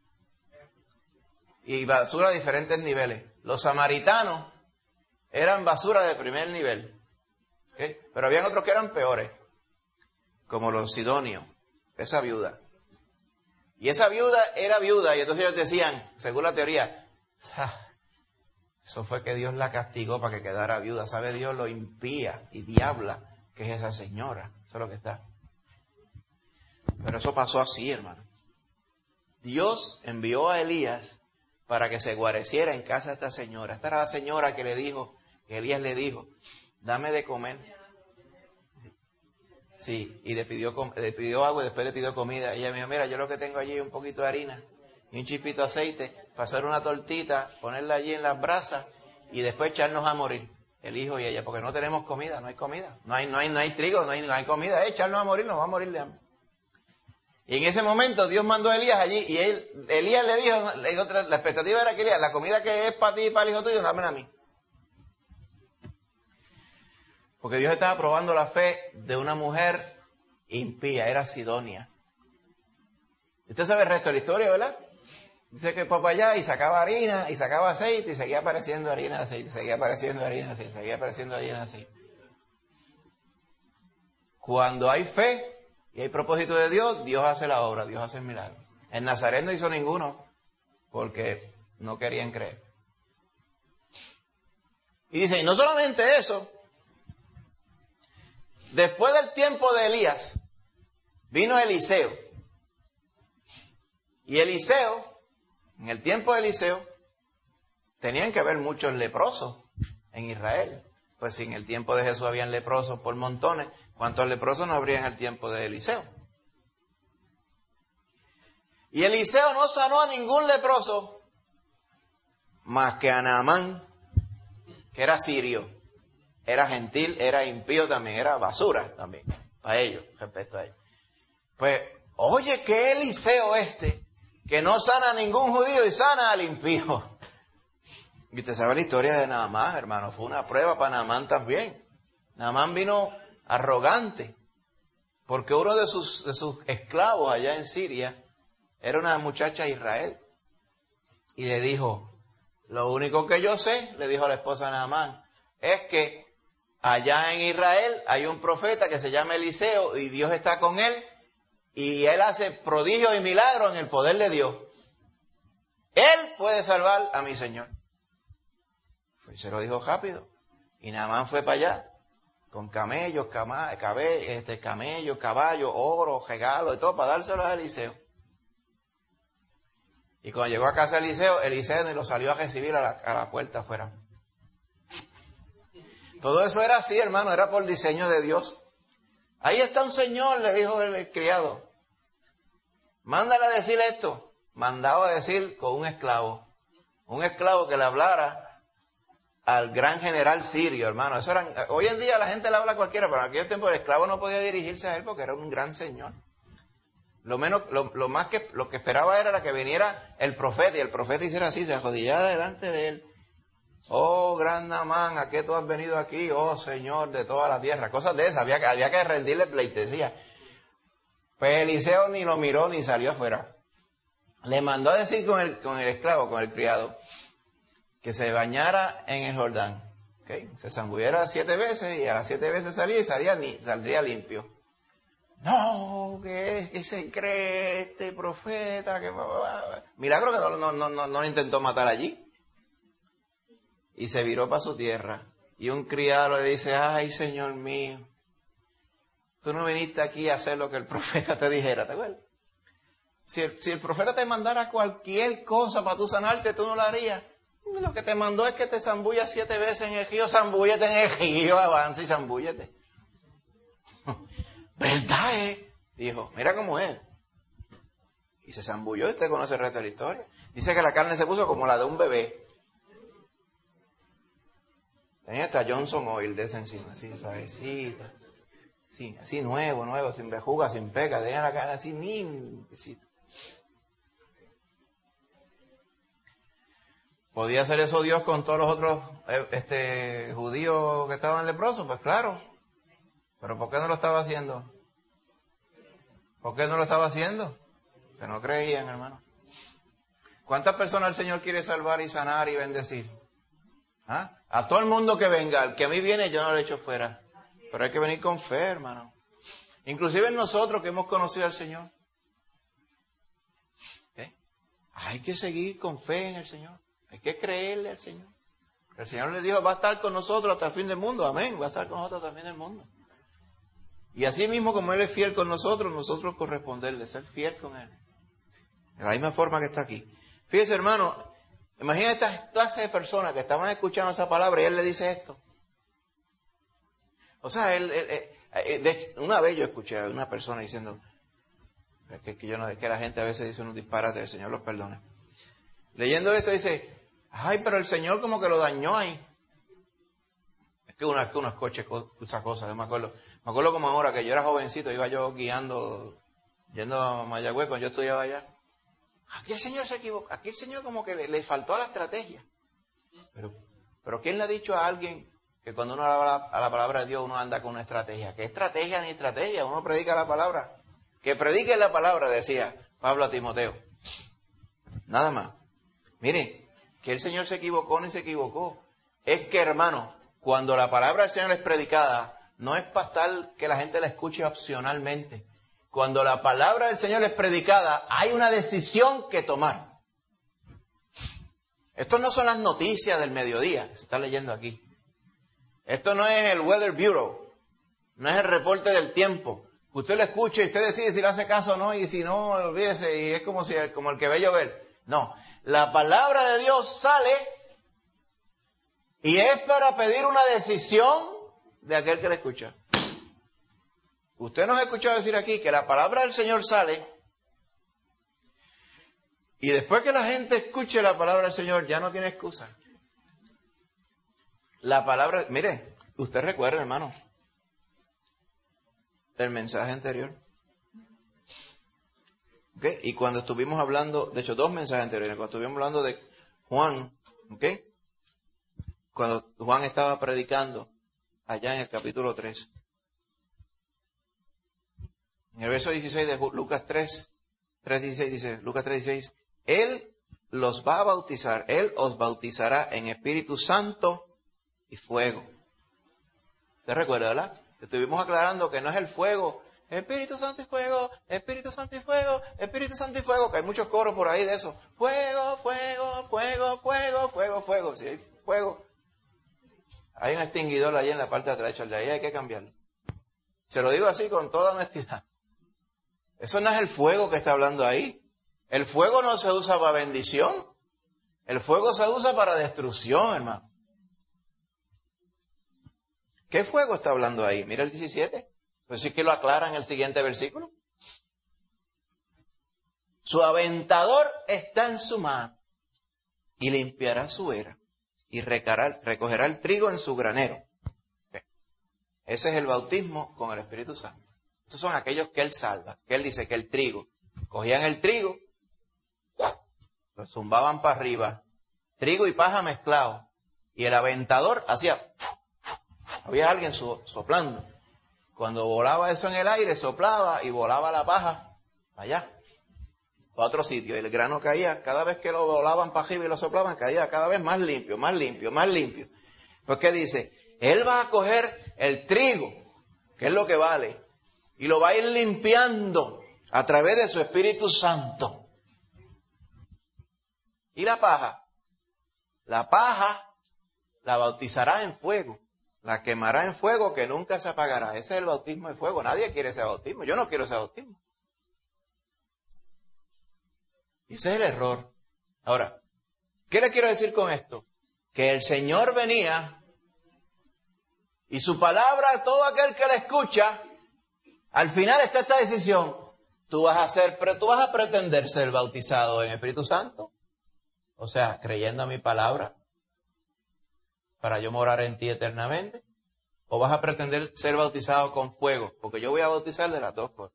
Y basura a diferentes niveles. Los samaritanos eran basura de primer nivel. ¿Okay? Pero habían otros que eran peores. Como los sidonios, esa viuda. Y esa viuda era viuda. Y entonces ellos decían, según la teoría, ah, eso fue que Dios la castigó para que quedara viuda. ¿Sabe Dios lo impía y diabla que es esa señora? Eso es lo que está. Pero eso pasó así, hermano. Dios envió a Elías para que se guareciera en casa de esta señora. Esta era la señora que le dijo, que Elías le dijo, dame de comer. Sí, y le pidió, le pidió agua y después le pidió comida. Ella me dijo, mira, yo lo que tengo allí es un poquito de harina y un chispito de aceite para hacer una tortita, ponerla allí en las brasas y después echarnos a morir, el hijo y ella, porque no tenemos comida, no hay comida, no hay, no hay, no hay trigo, no hay, no hay comida, eh, echarnos a morir, nos va a morir de hambre. Y en ese momento Dios mandó a Elías allí y él, Elías le dijo, le dijo, la expectativa era que Elías, la comida que es para ti y para el hijo tuyo, dámela a mí. Porque Dios estaba probando la fe de una mujer impía, era Sidonia. Usted sabe el resto de la historia, ¿verdad? Dice que fue para allá y sacaba harina y sacaba aceite y seguía apareciendo harina de aceite, seguía apareciendo harina de aceite, seguía apareciendo harina de aceite. Cuando hay fe y hay propósito de Dios, Dios hace la obra, Dios hace el milagro. En Nazaret no hizo ninguno porque no querían creer. Y dice, y no solamente eso, después del tiempo de Elías, vino Eliseo. Y Eliseo, en el tiempo de Eliseo, tenían que haber muchos leprosos en Israel. Pues si en el tiempo de Jesús habían leprosos por montones, ¿cuántos leprosos no habría en el tiempo de Eliseo? Y Eliseo no sanó a ningún leproso, más que a Naamán, que era sirio. Era gentil, era impío también, era basura también, para ellos, respecto a ellos. Pues, oye, que Eliseo este, que no sana a ningún judío y sana al impío. Y usted sabe la historia de Naamán, hermano, fue una prueba para Naamán también. Naamán vino arrogante, porque uno de sus, de sus esclavos allá en Siria era una muchacha de Israel. Y le dijo, lo único que yo sé, le dijo a la esposa de Naamán, es que allá en Israel hay un profeta que se llama Eliseo y Dios está con él y él hace prodigios y milagros en el poder de Dios. Él puede salvar a mi Señor. Y se lo dijo rápido. Y Naamán fue para allá con camellos, cama, cabe, este, camellos, caballos, oro, regalos y todo para dárselos a Eliseo. Y cuando llegó a casa de Eliseo, Eliseo ni lo salió a recibir a la, a la puerta afuera. Todo eso era así, hermano, era por diseño de Dios. Ahí está un señor, le dijo el, el criado. Mándale a decir esto. Mandado a decir con un esclavo. Un esclavo que le hablara al gran general sirio, hermano. Eso eran, hoy en día la gente le habla a cualquiera, pero en aquel tiempo el esclavo no podía dirigirse a él porque era un gran señor. Lo menos, lo, lo más que, lo que esperaba era que viniera el profeta y el profeta hiciera así, se arrodillara delante de él. Oh, gran Naamán, ¿a qué tú has venido aquí? Oh, Señor de toda la tierra. Cosas de esas, había que, había que rendirle pleitesía. Pues Eliseo ni lo miró ni salió afuera. le mandó a decir con el, con el esclavo, con el criado, que se bañara en el Jordán. ¿Okay? Se zambulliera siete veces y a las siete veces salía y salía, saldría limpio. No, que es que se cree este profeta, que milagro que no, no, no, no, no lo intentó matar allí. Y se viró para su tierra. Y un criado le dice, ay, Señor mío, tú no viniste aquí a hacer lo que el profeta te dijera, ¿te acuerdas? Si el, si el profeta te mandara cualquier cosa para tú sanarte, tú no lo harías. Lo que te mandó es que te zambullas siete veces en el río, zambúllete en el río, avanza y zambúllete. ¿Verdad es? Dijo, mira cómo es. Y se zambulló, y usted conoce el resto de la historia. Dice que la carne se puso como la de un bebé. Tenía hasta Johnson Oil de esa encima, así, suavecita. Sí, así nuevo, nuevo, sin verruga, sin pega. Tenía la carne así limpiecita. ¿Podía hacer eso Dios con todos los otros este, judíos que estaban leprosos? Pues claro. ¿Pero por qué no lo estaba haciendo? ¿Por qué no lo estaba haciendo? Que no creían, hermano. ¿Cuántas personas el Señor quiere salvar y sanar y bendecir? ¿Ah? A todo el mundo que venga. El que a mí viene yo no lo echo fuera. Pero hay que venir con fe, hermano. Inclusive nosotros que hemos conocido al Señor. ¿Okay? Hay que seguir con fe en el Señor. Hay que creerle al Señor. El Señor le dijo, va a estar con nosotros hasta el fin del mundo. Amén. Va a estar con nosotros hasta el fin del mundo. Y así mismo como Él es fiel con nosotros, nosotros corresponderle, ser fiel con Él. De la misma forma que está aquí. Fíjese, hermano, imagina estas clases de personas que estaban escuchando esa palabra y Él le dice esto. O sea, él, él, él, de, una vez yo escuché a una persona diciendo, es que, que, yo no, es que la gente a veces dice unos disparates, el Señor los perdone. Leyendo esto dice, ay, pero el Señor como que lo dañó ahí. Es que unas, unos coches, esas cosas, yo me acuerdo. Me acuerdo como ahora que yo era jovencito, iba yo guiando, yendo a Mayagüez cuando yo estudiaba allá. Aquí el Señor se equivocó, aquí el Señor como que le, le faltó a la estrategia. Pero, pero ¿quién le ha dicho a alguien que cuando uno habla a la palabra de Dios uno anda con una estrategia? ¿Qué estrategia ni estrategia? Uno predica la palabra. Que predique la palabra, decía Pablo a Timoteo. Nada más. Miren, que el Señor se equivocó ni se equivocó. Es que, hermano, cuando la palabra del Señor es predicada, no es para estar que la gente la escuche opcionalmente. Cuando la palabra del Señor es predicada, hay una decisión que tomar. Esto no son las noticias del mediodía que se está leyendo aquí. Esto no es el Weather Bureau. No es el reporte del tiempo. Usted lo escucha y usted decide si le hace caso o no, y si no, olvídese, y es como, si, como el que ve llover. No, la palabra de Dios sale y es para pedir una decisión de aquel que la escucha. Usted nos ha escuchado decir aquí que la palabra del Señor sale y después que la gente escuche la palabra del Señor ya no tiene excusa. La palabra, mire, usted recuerda, hermano, el mensaje anterior. ¿Okay? Y cuando estuvimos hablando, de hecho dos mensajes anteriores, cuando estuvimos hablando de Juan, ¿okay? Cuando Juan estaba predicando allá en el capítulo tres. En el verso dieciséis de Lucas tres, tres dieciséis dice, Lucas tres dieciséis, Él los va a bautizar, Él os bautizará en Espíritu Santo y fuego. ¿Usted recuerda, verdad? Estuvimos aclarando que no es el fuego, Espíritu Santo y fuego, Espíritu Santo y fuego, Espíritu Santo y fuego, que hay muchos coros por ahí de eso. Fuego, fuego, fuego, fuego, fuego, fuego. Si hay fuego, hay un extinguidor allí en la parte de atrás, de ahí hay que cambiarlo. Se lo digo así con toda honestidad. Eso no es el fuego que está hablando ahí. El fuego no se usa para bendición. El fuego se usa para destrucción, hermano. ¿Qué fuego está hablando ahí? Mira el diecisiete. Pues sí que lo aclara en el siguiente versículo. Su aventador está en su mano y limpiará su era y recará, recogerá el trigo en su granero. Okay. Ese es el bautismo con el Espíritu Santo. Esos son aquellos que Él salva, que Él dice que el trigo, cogían el trigo, lo zumbaban para arriba, trigo y paja mezclados, y el aventador hacía, había alguien soplando. Cuando volaba eso en el aire, soplaba y volaba la paja allá, para otro sitio. Y el grano caía, cada vez que lo volaban para arriba y lo soplaban, caía cada vez más limpio, más limpio, más limpio. Pues ¿qué dice? Él va a coger el trigo, que es lo que vale, y lo va a ir limpiando a través de su Espíritu Santo. ¿Y la paja? La paja la bautizará en fuego, la quemará en fuego que nunca se apagará. Ese es el bautismo de fuego. Nadie quiere ese bautismo. Yo no quiero ese bautismo. Y ese es el error. Ahora, ¿qué le quiero decir con esto? Que el Señor venía y su palabra, todo aquel que la escucha, al final está esta decisión. Tú vas a ser, tú vas a pretender ser bautizado en el Espíritu Santo. O sea, creyendo a mi palabra, para yo morar en ti eternamente. O vas a pretender ser bautizado con fuego, porque yo voy a bautizar de las dos formas.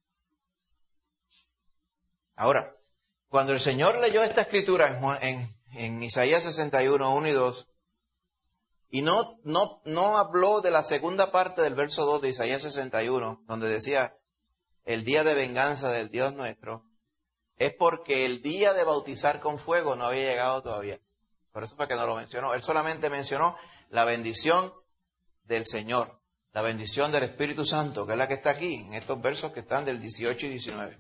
Ahora, cuando el Señor leyó esta escritura en, Juan, en, en Isaías sesenta y uno, uno y dos, y no, no, no habló de la segunda parte del verso dos de Isaías sesenta y uno, donde decía, el día de venganza del Dios nuestro, es porque el día de bautizar con fuego no había llegado todavía. Por eso fue que no lo mencionó. Él solamente mencionó la bendición del Señor, la bendición del Espíritu Santo, que es la que está aquí, en estos versos que están del dieciocho y diecinueve.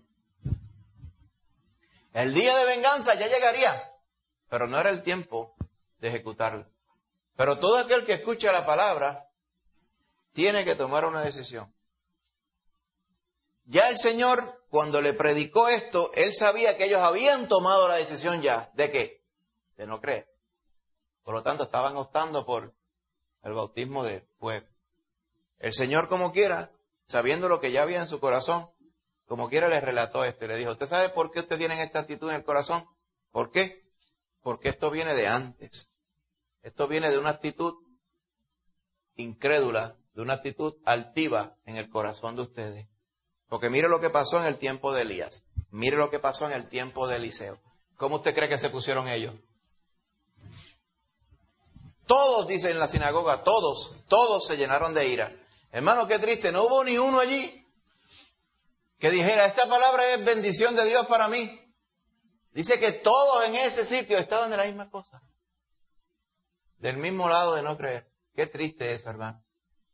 El día de venganza ya llegaría, pero no era el tiempo de ejecutarlo. Pero todo aquel que escucha la palabra tiene que tomar una decisión. Ya el Señor, cuando le predicó esto, Él sabía que ellos habían tomado la decisión ya. ¿De qué? De no creer. Por lo tanto, estaban optando por el bautismo de fuego. El Señor, como quiera, sabiendo lo que ya había en su corazón, como quiera les relató esto y le dijo, ¿usted sabe por qué usted tiene esta actitud en el corazón? ¿Por qué? Porque esto viene de antes. Esto viene de una actitud incrédula, de una actitud altiva en el corazón de ustedes. Porque mire lo que pasó en el tiempo de Elías. Mire lo que pasó en el tiempo de Eliseo. ¿Cómo usted cree que se pusieron ellos? Todos, dice en la sinagoga, todos, todos se llenaron de ira. Hermano, qué triste, no hubo ni uno allí que dijera, esta palabra es bendición de Dios para mí. Dice que todos en ese sitio estaban de la misma cosa. Del mismo lado de no creer. Qué triste es, hermano.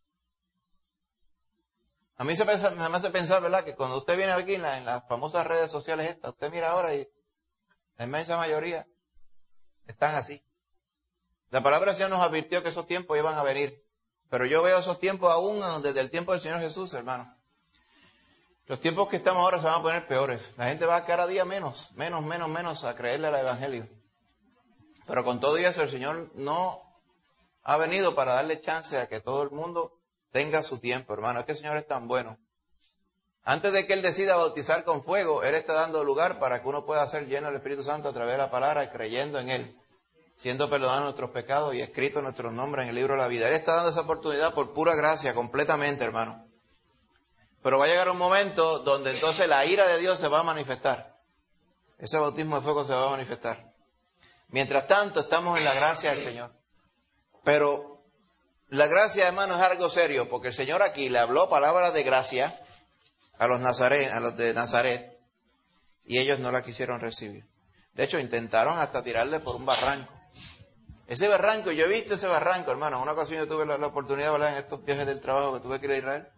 A mí se me hace pensar, ¿verdad?, que cuando usted viene aquí en, la, en las famosas redes sociales estas, usted mira ahora y la inmensa mayoría están así. La palabra del Señor nos advirtió que esos tiempos iban a venir. Pero yo veo esos tiempos aún desde el tiempo del Señor Jesús, hermano. Los tiempos que estamos ahora se van a poner peores. La gente va cada día menos, menos, menos, menos a creerle al Evangelio. Pero con todo eso el Señor no ha venido para darle chance a que todo el mundo tenga su tiempo, hermano. Es que el Señor es tan bueno. Antes de que Él decida bautizar con fuego, Él está dando lugar para que uno pueda ser lleno del Espíritu Santo a través de la palabra y creyendo en Él, siendo perdonados nuestros pecados y escritos nuestros nombres en el libro de la vida. Él está dando esa oportunidad por pura gracia, completamente, hermano. Pero va a llegar un momento donde entonces la ira de Dios se va a manifestar. Ese bautismo de fuego se va a manifestar. Mientras tanto, estamos en la gracia del Señor. Pero la gracia, hermano, es algo serio, porque el Señor aquí le habló palabras de gracia a los Nazaret, a los de Nazaret, y ellos no la quisieron recibir. De hecho, intentaron hasta tirarle por un barranco. Ese barranco, yo he visto ese barranco, hermano. En una ocasión yo tuve la, la oportunidad de hablar en estos viajes del trabajo que tuve que ir a Israel.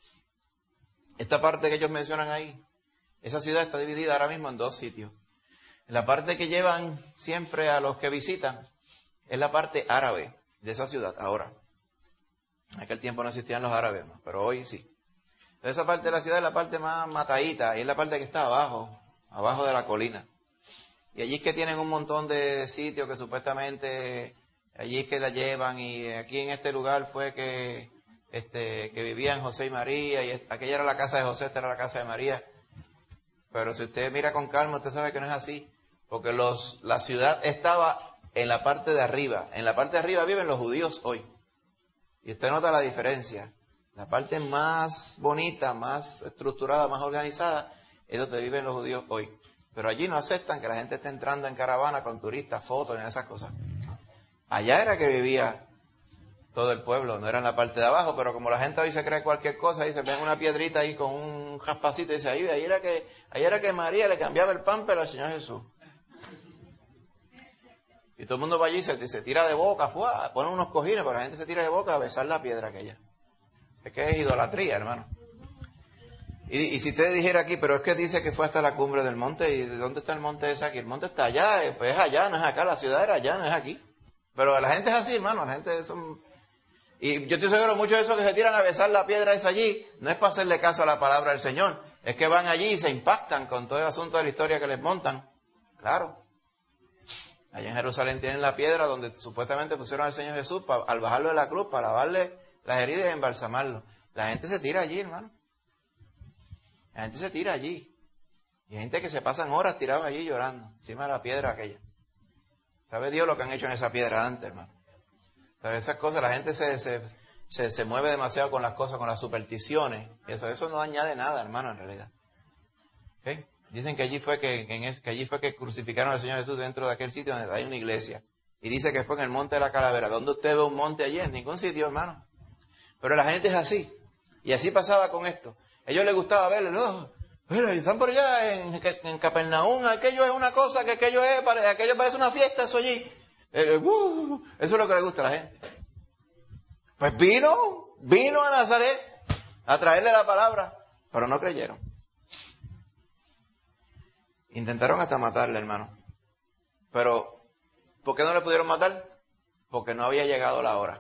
Esta parte que ellos mencionan ahí, esa ciudad está dividida ahora mismo en dos sitios. En la parte que llevan siempre a los que visitan, es la parte árabe de esa ciudad, ahora. En aquel tiempo no existían los árabes, ¿no?, pero hoy sí. Entonces, esa parte de la ciudad es la parte más matadita, y es la parte que está abajo, abajo de la colina. Y allí es que tienen un montón de sitios que supuestamente, allí es que la llevan, y aquí en este lugar fue que, este, que vivían José y María, y aquella era la casa de José, esta era la casa de María. Pero si usted mira con calma, usted sabe que no es así, porque los, la ciudad estaba en la parte de arriba. En la parte de arriba viven los judíos hoy. Y usted nota la diferencia. La parte más bonita, más estructurada, más organizada, es donde viven los judíos hoy. Pero allí no aceptan que la gente esté entrando en caravana con turistas, fotos y esas cosas. Allá era que vivía todo el pueblo, no era en la parte de abajo, pero como la gente hoy se cree cualquier cosa, dice, ven una piedrita ahí con un jaspacito y dice, ahí, ahí era que, ahí era que María le cambiaba el pamper al Señor Jesús. Y todo el mundo va allí y se, se tira de boca, ¡fua! Ponen unos cojines, pero la gente se tira de boca a besar la piedra aquella. Es que es idolatría, hermano. Y, y si usted dijera aquí, pero es que dice que fue hasta la cumbre del monte, ¿y de dónde está el monte ese aquí? El monte está allá, pues es allá, no es acá, la ciudad era allá, no es aquí. Pero la gente es así, hermano, la gente son... Y yo estoy seguro, muchos de esos que se tiran a besar la piedra esa allí, no es para hacerle caso a la palabra del Señor, es que van allí y se impactan con todo el asunto de la historia que les montan. Claro. Allá en Jerusalén tienen la piedra donde supuestamente pusieron al Señor Jesús para, al bajarlo de la cruz para lavarle las heridas y embalsamarlo. La gente se tira allí, hermano. La gente se tira allí. Y hay gente que se pasan horas tirados allí llorando, encima de la piedra aquella. ¿Sabe Dios lo que han hecho en esa piedra antes, hermano? ¿Sabe? Esas cosas, la gente se, se, se, se mueve demasiado con las cosas, con las supersticiones. Eso, eso no añade nada, hermano, en realidad. ¿Okay? Dicen que allí fue que, en ese, que allí fue que crucificaron al Señor Jesús dentro de aquel sitio donde hay una iglesia. Y dice que fue en el monte de la Calavera. ¿Dónde usted ve un monte allí? En ningún sitio, hermano. Pero la gente es así. Y así pasaba con esto. A ellos les gustaba verle, no, mira, están por allá en, en Capernaum, aquello es una cosa, que aquello es, aquello parece una fiesta, eso allí. Eh, uh, eso es lo que le gusta a la gente. Pues vino, vino a Nazaret a traerle la palabra, pero no creyeron. Intentaron hasta matarle, hermano. Pero, ¿por qué no le pudieron matar? Porque no había llegado la hora.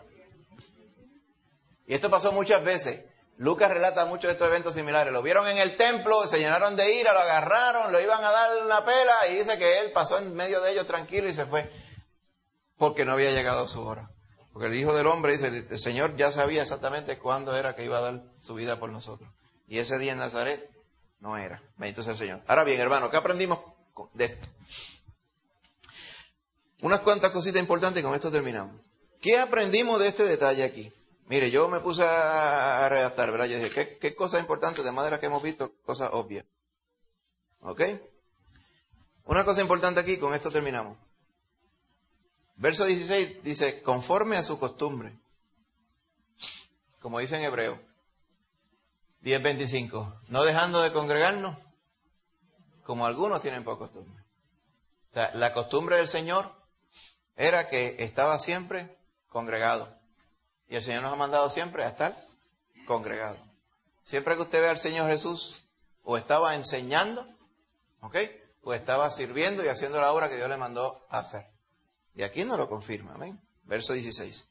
Y esto pasó muchas veces. Lucas relata muchos de estos eventos similares. Lo vieron en el templo, se llenaron de ira, lo agarraron, lo iban a dar una pela y dice que él pasó en medio de ellos tranquilo y se fue. Porque no había llegado su hora. Porque el Hijo del Hombre, dice, el Señor ya sabía exactamente cuándo era que iba a dar su vida por nosotros. Y ese día en Nazaret no era. Bendito sea el Señor. Ahora bien, hermano, ¿qué aprendimos de esto? Unas cuantas cositas importantes y con esto terminamos. ¿Qué aprendimos de este detalle aquí? Mire, yo me puse a redactar, ¿verdad? Yo dije, ¿qué, qué cosas importantes, además de las que hemos visto, cosas obvias? ¿Ok? Una cosa importante aquí, con esto terminamos. Verso dieciséis dice, conforme a su costumbre. Como dice en hebreo. diez veinticinco. No dejando de congregarnos, como algunos tienen por costumbre. O sea, la costumbre del Señor era que estaba siempre congregado. Y el Señor nos ha mandado siempre a estar congregados. Siempre que usted ve al Señor Jesús, o estaba enseñando, ¿ok? O estaba sirviendo y haciendo la obra que Dios le mandó a hacer. Y aquí nos lo confirma, amén. Verso dieciséis.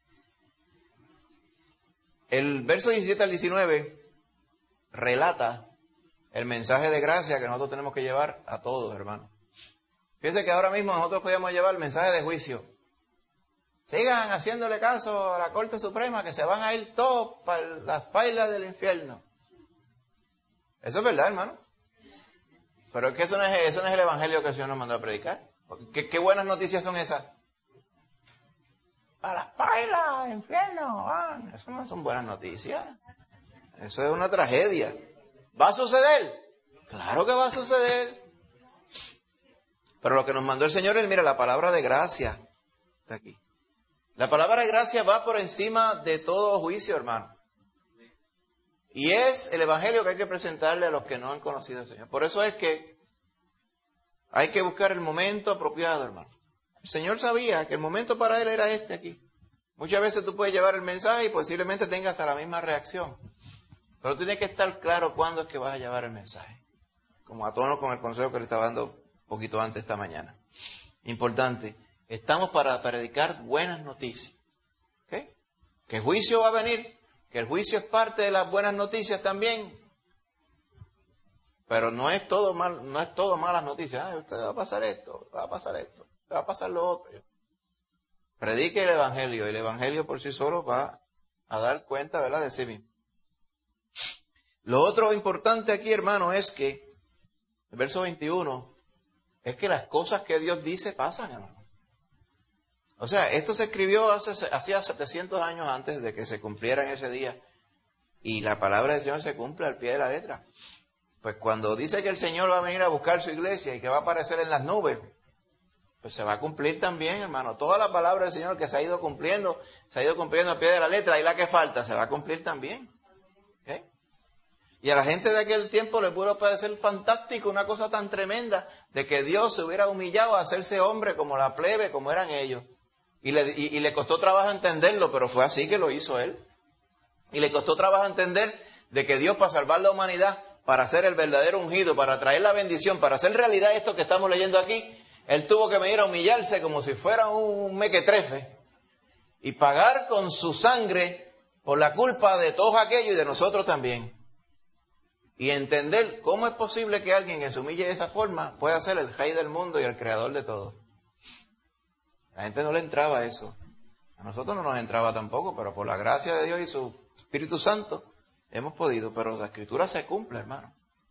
El verso diecisiete al diecinueve relata el mensaje de gracia que nosotros tenemos que llevar a todos, hermanos. Fíjense que ahora mismo nosotros podemos llevar el mensaje de juicio. Sigan haciéndole caso a la Corte Suprema, que se van a ir todos para las pailas del infierno. Eso es verdad, hermano. Pero es que eso no es, eso no es el evangelio que el Señor nos mandó a predicar. ¿Qué, qué buenas noticias son esas? A las pailas, infierno. Ah, eso no son buenas noticias. Eso es una tragedia. ¿Va a suceder? Claro que va a suceder. Pero lo que nos mandó el Señor es, mira, la palabra de gracia. Está aquí. La palabra de gracia va por encima de todo juicio, hermano. Y es el evangelio que hay que presentarle a los que no han conocido al Señor. Por eso es que hay que buscar el momento apropiado, hermano. El Señor sabía que el momento para Él era este aquí. Muchas veces tú puedes llevar el mensaje y posiblemente tengas hasta la misma reacción. Pero tú tienes que estar claro cuándo es que vas a llevar el mensaje. Como a tono con el consejo que le estaba dando un poquito antes esta mañana. Importante. Estamos para predicar buenas noticias. ¿Okay? Que el juicio va a venir. Que el juicio es parte de las buenas noticias también. Pero no es todo mal, no es todo malas noticias. Ay, usted va a pasar esto, va a pasar esto, va a pasar lo otro. Predique el evangelio. El evangelio por sí solo va a dar cuenta, ¿verdad?, de sí mismo. Lo otro importante aquí, hermano, es que el verso veintiuno es que las cosas que Dios dice pasan, hermano. O sea, esto se escribió hace, hacía setecientos años antes de que se cumpliera en ese día. Y la palabra del Señor se cumple al pie de la letra. Pues cuando dice que el Señor va a venir a buscar su iglesia y que va a aparecer en las nubes, pues se va a cumplir también, hermano. Toda la palabra del Señor que se ha ido cumpliendo, se ha ido cumpliendo a pie de la letra, y la que falta se va a cumplir también. ¿Okay? Y a la gente de aquel tiempo le pudo parecer fantástico una cosa tan tremenda de que Dios se hubiera humillado a hacerse hombre como la plebe, como eran ellos. Y le, y, y le costó trabajo entenderlo, pero fue así que lo hizo Él. Y le costó trabajo entender de que Dios, para salvar la humanidad, para ser el verdadero ungido, para traer la bendición, para hacer realidad esto que estamos leyendo aquí, Él tuvo que venir a humillarse como si fuera un mequetrefe y pagar con su sangre por la culpa de todos aquellos y de nosotros también. Y entender cómo es posible que alguien que se humille de esa forma pueda ser el rey del mundo y el creador de todo. A la gente no le entraba eso. A nosotros no nos entraba tampoco, pero por la gracia de Dios y su Espíritu Santo hemos podido. Pero la Escritura se cumple, hermano.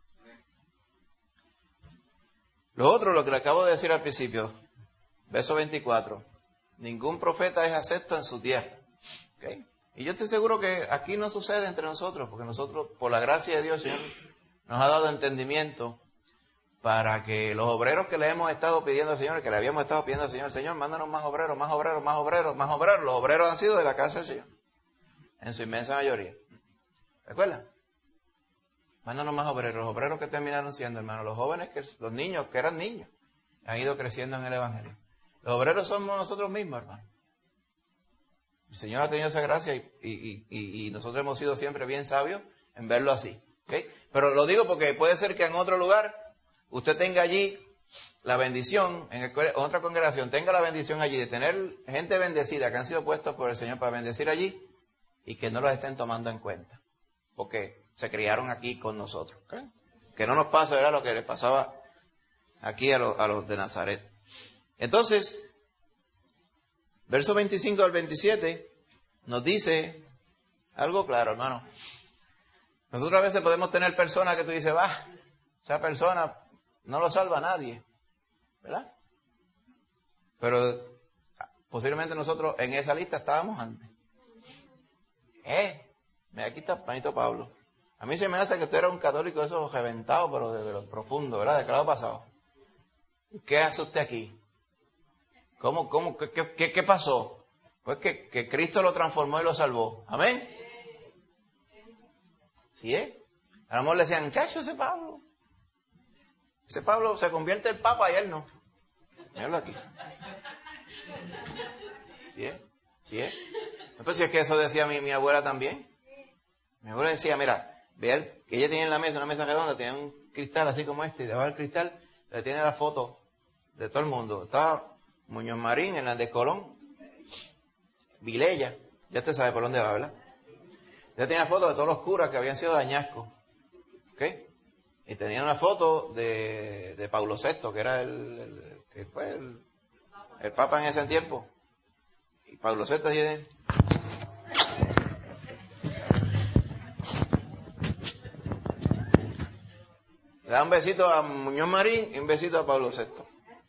Lo otro, lo que le acabo de decir al principio, verso veinticuatro. Ningún profeta es acepto en su tierra. ¿Okay? Y yo estoy seguro que aquí no sucede entre nosotros, porque nosotros, por la gracia de Dios, Señor, nos ha dado entendimiento para que los obreros que le hemos estado pidiendo al Señor, que le habíamos estado pidiendo al Señor, Señor, mándanos más obreros, más obreros, más obreros, más obreros. Los obreros han sido de la casa del Señor, en su inmensa mayoría. ¿Se acuerdan? Mándanos más obreros, los obreros que terminaron siendo, hermano, los jóvenes, que los niños que eran niños, han ido creciendo en el Evangelio. Los obreros somos nosotros mismos, hermano. El Señor ha tenido esa gracia y, y, y, y nosotros hemos sido siempre bien sabios en verlo así. ¿Okay? Pero lo digo porque puede ser que en otro lugar usted tenga allí la bendición, en otra congregación, tenga la bendición allí de tener gente bendecida que han sido puestos por el Señor para bendecir allí y que no los estén tomando en cuenta. Porque se criaron aquí con nosotros. ¿Okay? Que no nos pase, ¿verdad?, lo que les pasaba aquí a los, a los de Nazaret. Entonces, verso veinticinco al veintisiete nos dice algo claro, hermano. Nosotros a veces podemos tener personas que tú dices, va, esa persona no lo salva a nadie, ¿verdad? Pero posiblemente nosotros en esa lista estábamos antes. Eh, aquí está Panito Pablo. A mí se me hace que usted era un católico de esos reventados, pero de, de lo profundo, ¿verdad? De claro pasado. ¿Qué hace usted aquí? ¿Cómo, cómo, qué, qué, qué pasó? Pues que, que Cristo lo transformó y lo salvó. ¿Amén? ¿Sí es? A lo mejor le decían, chacho, ese Pablo. Ese Pablo se convierte en papa y él no. Míralo aquí. ¿Sí es? ¿Sí es? Entonces, si es que eso decía mi, mi abuela también. Mi abuela decía, mira, ve que ella tenía en la mesa, una mesa redonda, tenía un cristal así como este, y debajo del cristal le tiene la foto de todo el mundo. Estaba Muñoz Marín, Hernández Colón, Vilella, ya usted sabe por dónde va, ¿verdad? Ya tenía fotos de todos los curas que habían sido de Añasco, ¿ok? Y tenía una foto de, de Pablo sexto, que era el, el, que fue el, el Papa en ese tiempo. Y Pablo sexto dice, le da un besito a Muñoz Marín y un besito a Pablo sexto.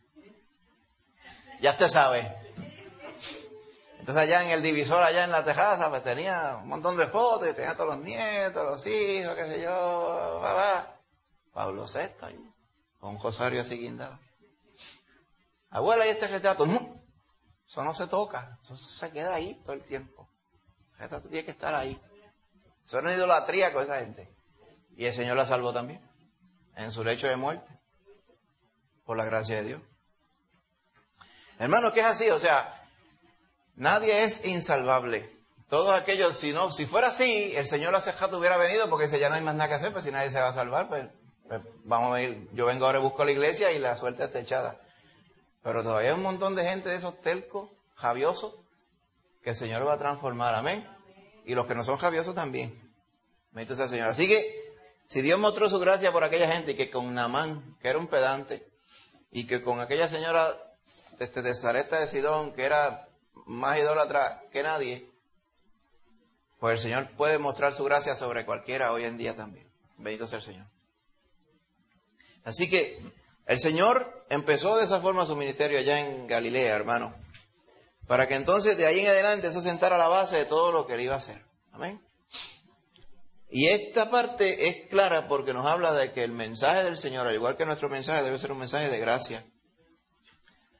Ya usted sabe. Entonces allá en el divisor, allá en la terraza, pues tenía un montón de fotos, y tenía todos los nietos, los hijos, qué sé yo, va, va. Pablo sexto, ahí, con un rosario así guindado. Abuela, ¿y este retrato? No, eso no se toca, eso se queda ahí todo el tiempo. El retrato tiene que estar ahí. Eso no es idolatría con esa gente. Y el Señor la salvó también, en su lecho de muerte, por la gracia de Dios. Hermano, ¿qué es así? O sea, nadie es insalvable. Todos aquellos, si no, si fuera así, el Señor hace rato hubiera venido, porque dice, ya no hay más nada que hacer, pues si nadie se va a salvar, pues, pues vamos a ir, yo vengo ahora y busco a la iglesia y la suerte está echada. Pero todavía hay un montón de gente de esos telcos, javiosos, que el Señor va a transformar, amén. Y los que no son javiosos también. Bendito sea el Señor. Así que, si Dios mostró su gracia por aquella gente, que con Naamán, que era un pedante, y que con aquella señora este, de Sarepta de Sidón, que era más idólatra que nadie, pues el Señor puede mostrar su gracia sobre cualquiera hoy en día también. Bendito sea el Señor. Así que el Señor empezó de esa forma su ministerio allá en Galilea, hermano, para que entonces de ahí en adelante eso sentara la base de todo lo que él iba a hacer. Amén. Y esta parte es clara porque nos habla de que el mensaje del Señor, al igual que nuestro mensaje, debe ser un mensaje de gracia.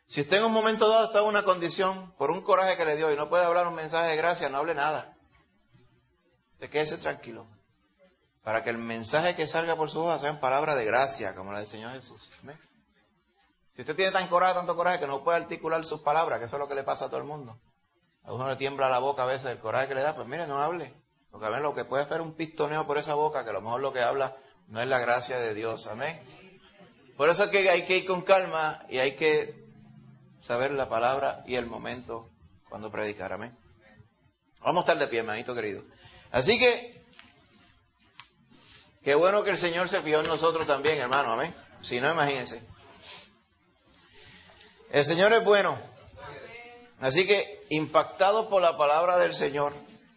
Si usted en un momento dado está en una condición, por un coraje que le dio y no puede hablar un mensaje de gracia, no hable nada. Usted quédese tranquilo. Para que el mensaje que salga por su boca sean palabras de gracia, como la del Señor Jesús. ¿Amén? Si usted tiene tan coraje, tanto coraje, que no puede articular sus palabras, que eso es lo que le pasa a todo el mundo. A uno le tiembla la boca a veces del coraje que le da, pues mire, no hable. Porque a ver, lo que puede hacer un pistoneo por esa boca, que a lo mejor lo que habla no es la gracia de Dios. Amén. Por eso es que hay que ir con calma y hay que saber la palabra y el momento cuando predicar. Amén. Vamos a estar de pie, hermanito querido. Así que, qué bueno que el Señor se fijó en nosotros también, hermano. Amén. Si no, imagínense. El Señor es bueno. Así que, impactados por la palabra del Señor,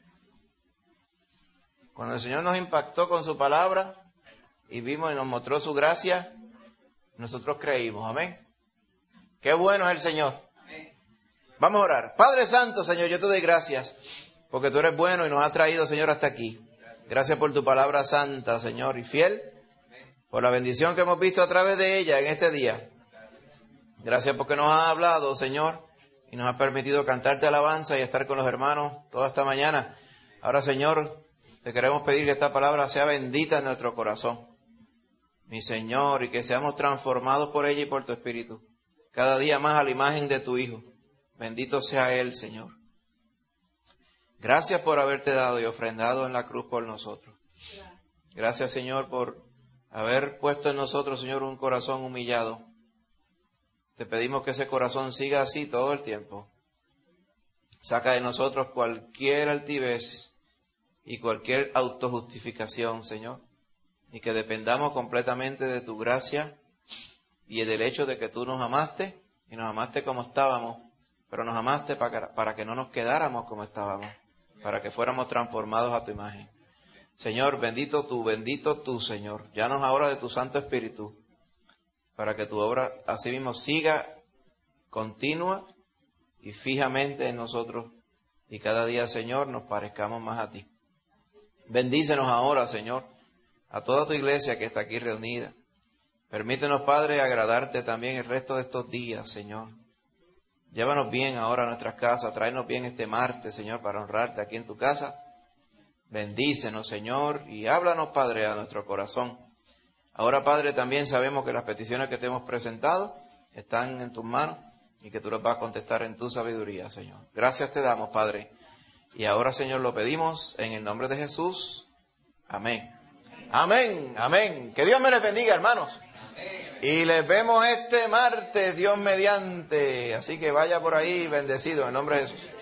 cuando el Señor nos impactó con su palabra y vimos y nos mostró su gracia, nosotros creímos. Amén. Qué bueno es el Señor. Vamos a orar. Padre Santo, Señor, yo te doy gracias porque tú eres bueno y nos has traído, Señor, hasta aquí. Gracias por tu palabra santa, Señor, y fiel, por la bendición que hemos visto a través de ella en este día. Gracias porque nos has hablado, Señor, y nos has permitido cantarte alabanza y estar con los hermanos toda esta mañana. Ahora, Señor, te queremos pedir que esta palabra sea bendita en nuestro corazón, mi Señor, y que seamos transformados por ella y por tu Espíritu, cada día más a la imagen de tu Hijo. Bendito sea Él, Señor. Gracias por haberte dado y ofrendado en la cruz por nosotros. Gracias, Señor, por haber puesto en nosotros, Señor, un corazón humillado. Te pedimos que ese corazón siga así todo el tiempo. Saca de nosotros cualquier altivez y cualquier autojustificación, Señor, y que dependamos completamente de tu gracia y del hecho de que tú nos amaste, y nos amaste como estábamos, pero nos amaste para, para que no nos quedáramos como estábamos, para que fuéramos transformados a tu imagen. Señor, bendito tú, bendito tú, Señor. Llámanos ahora de tu Santo Espíritu, para que tu obra así mismo siga continua y fijamente en nosotros, y cada día, Señor, nos parezcamos más a ti. Bendícenos ahora, Señor, a toda tu iglesia que está aquí reunida. Permítenos, Padre, agradarte también el resto de estos días, Señor. Llévanos bien ahora a nuestras casas, tráenos bien este martes, Señor, para honrarte aquí en tu casa. Bendícenos, Señor, y háblanos, Padre, a nuestro corazón. Ahora, Padre, también sabemos que las peticiones que te hemos presentado están en tus manos y que tú las vas a contestar en tu sabiduría, Señor. Gracias te damos, Padre. Y ahora, Señor, lo pedimos en el nombre de Jesús. Amén. Amén, amén. Que Dios me les bendiga, hermanos. Y les vemos este martes, Dios mediante. Así que vaya por ahí bendecido en el nombre de Jesús.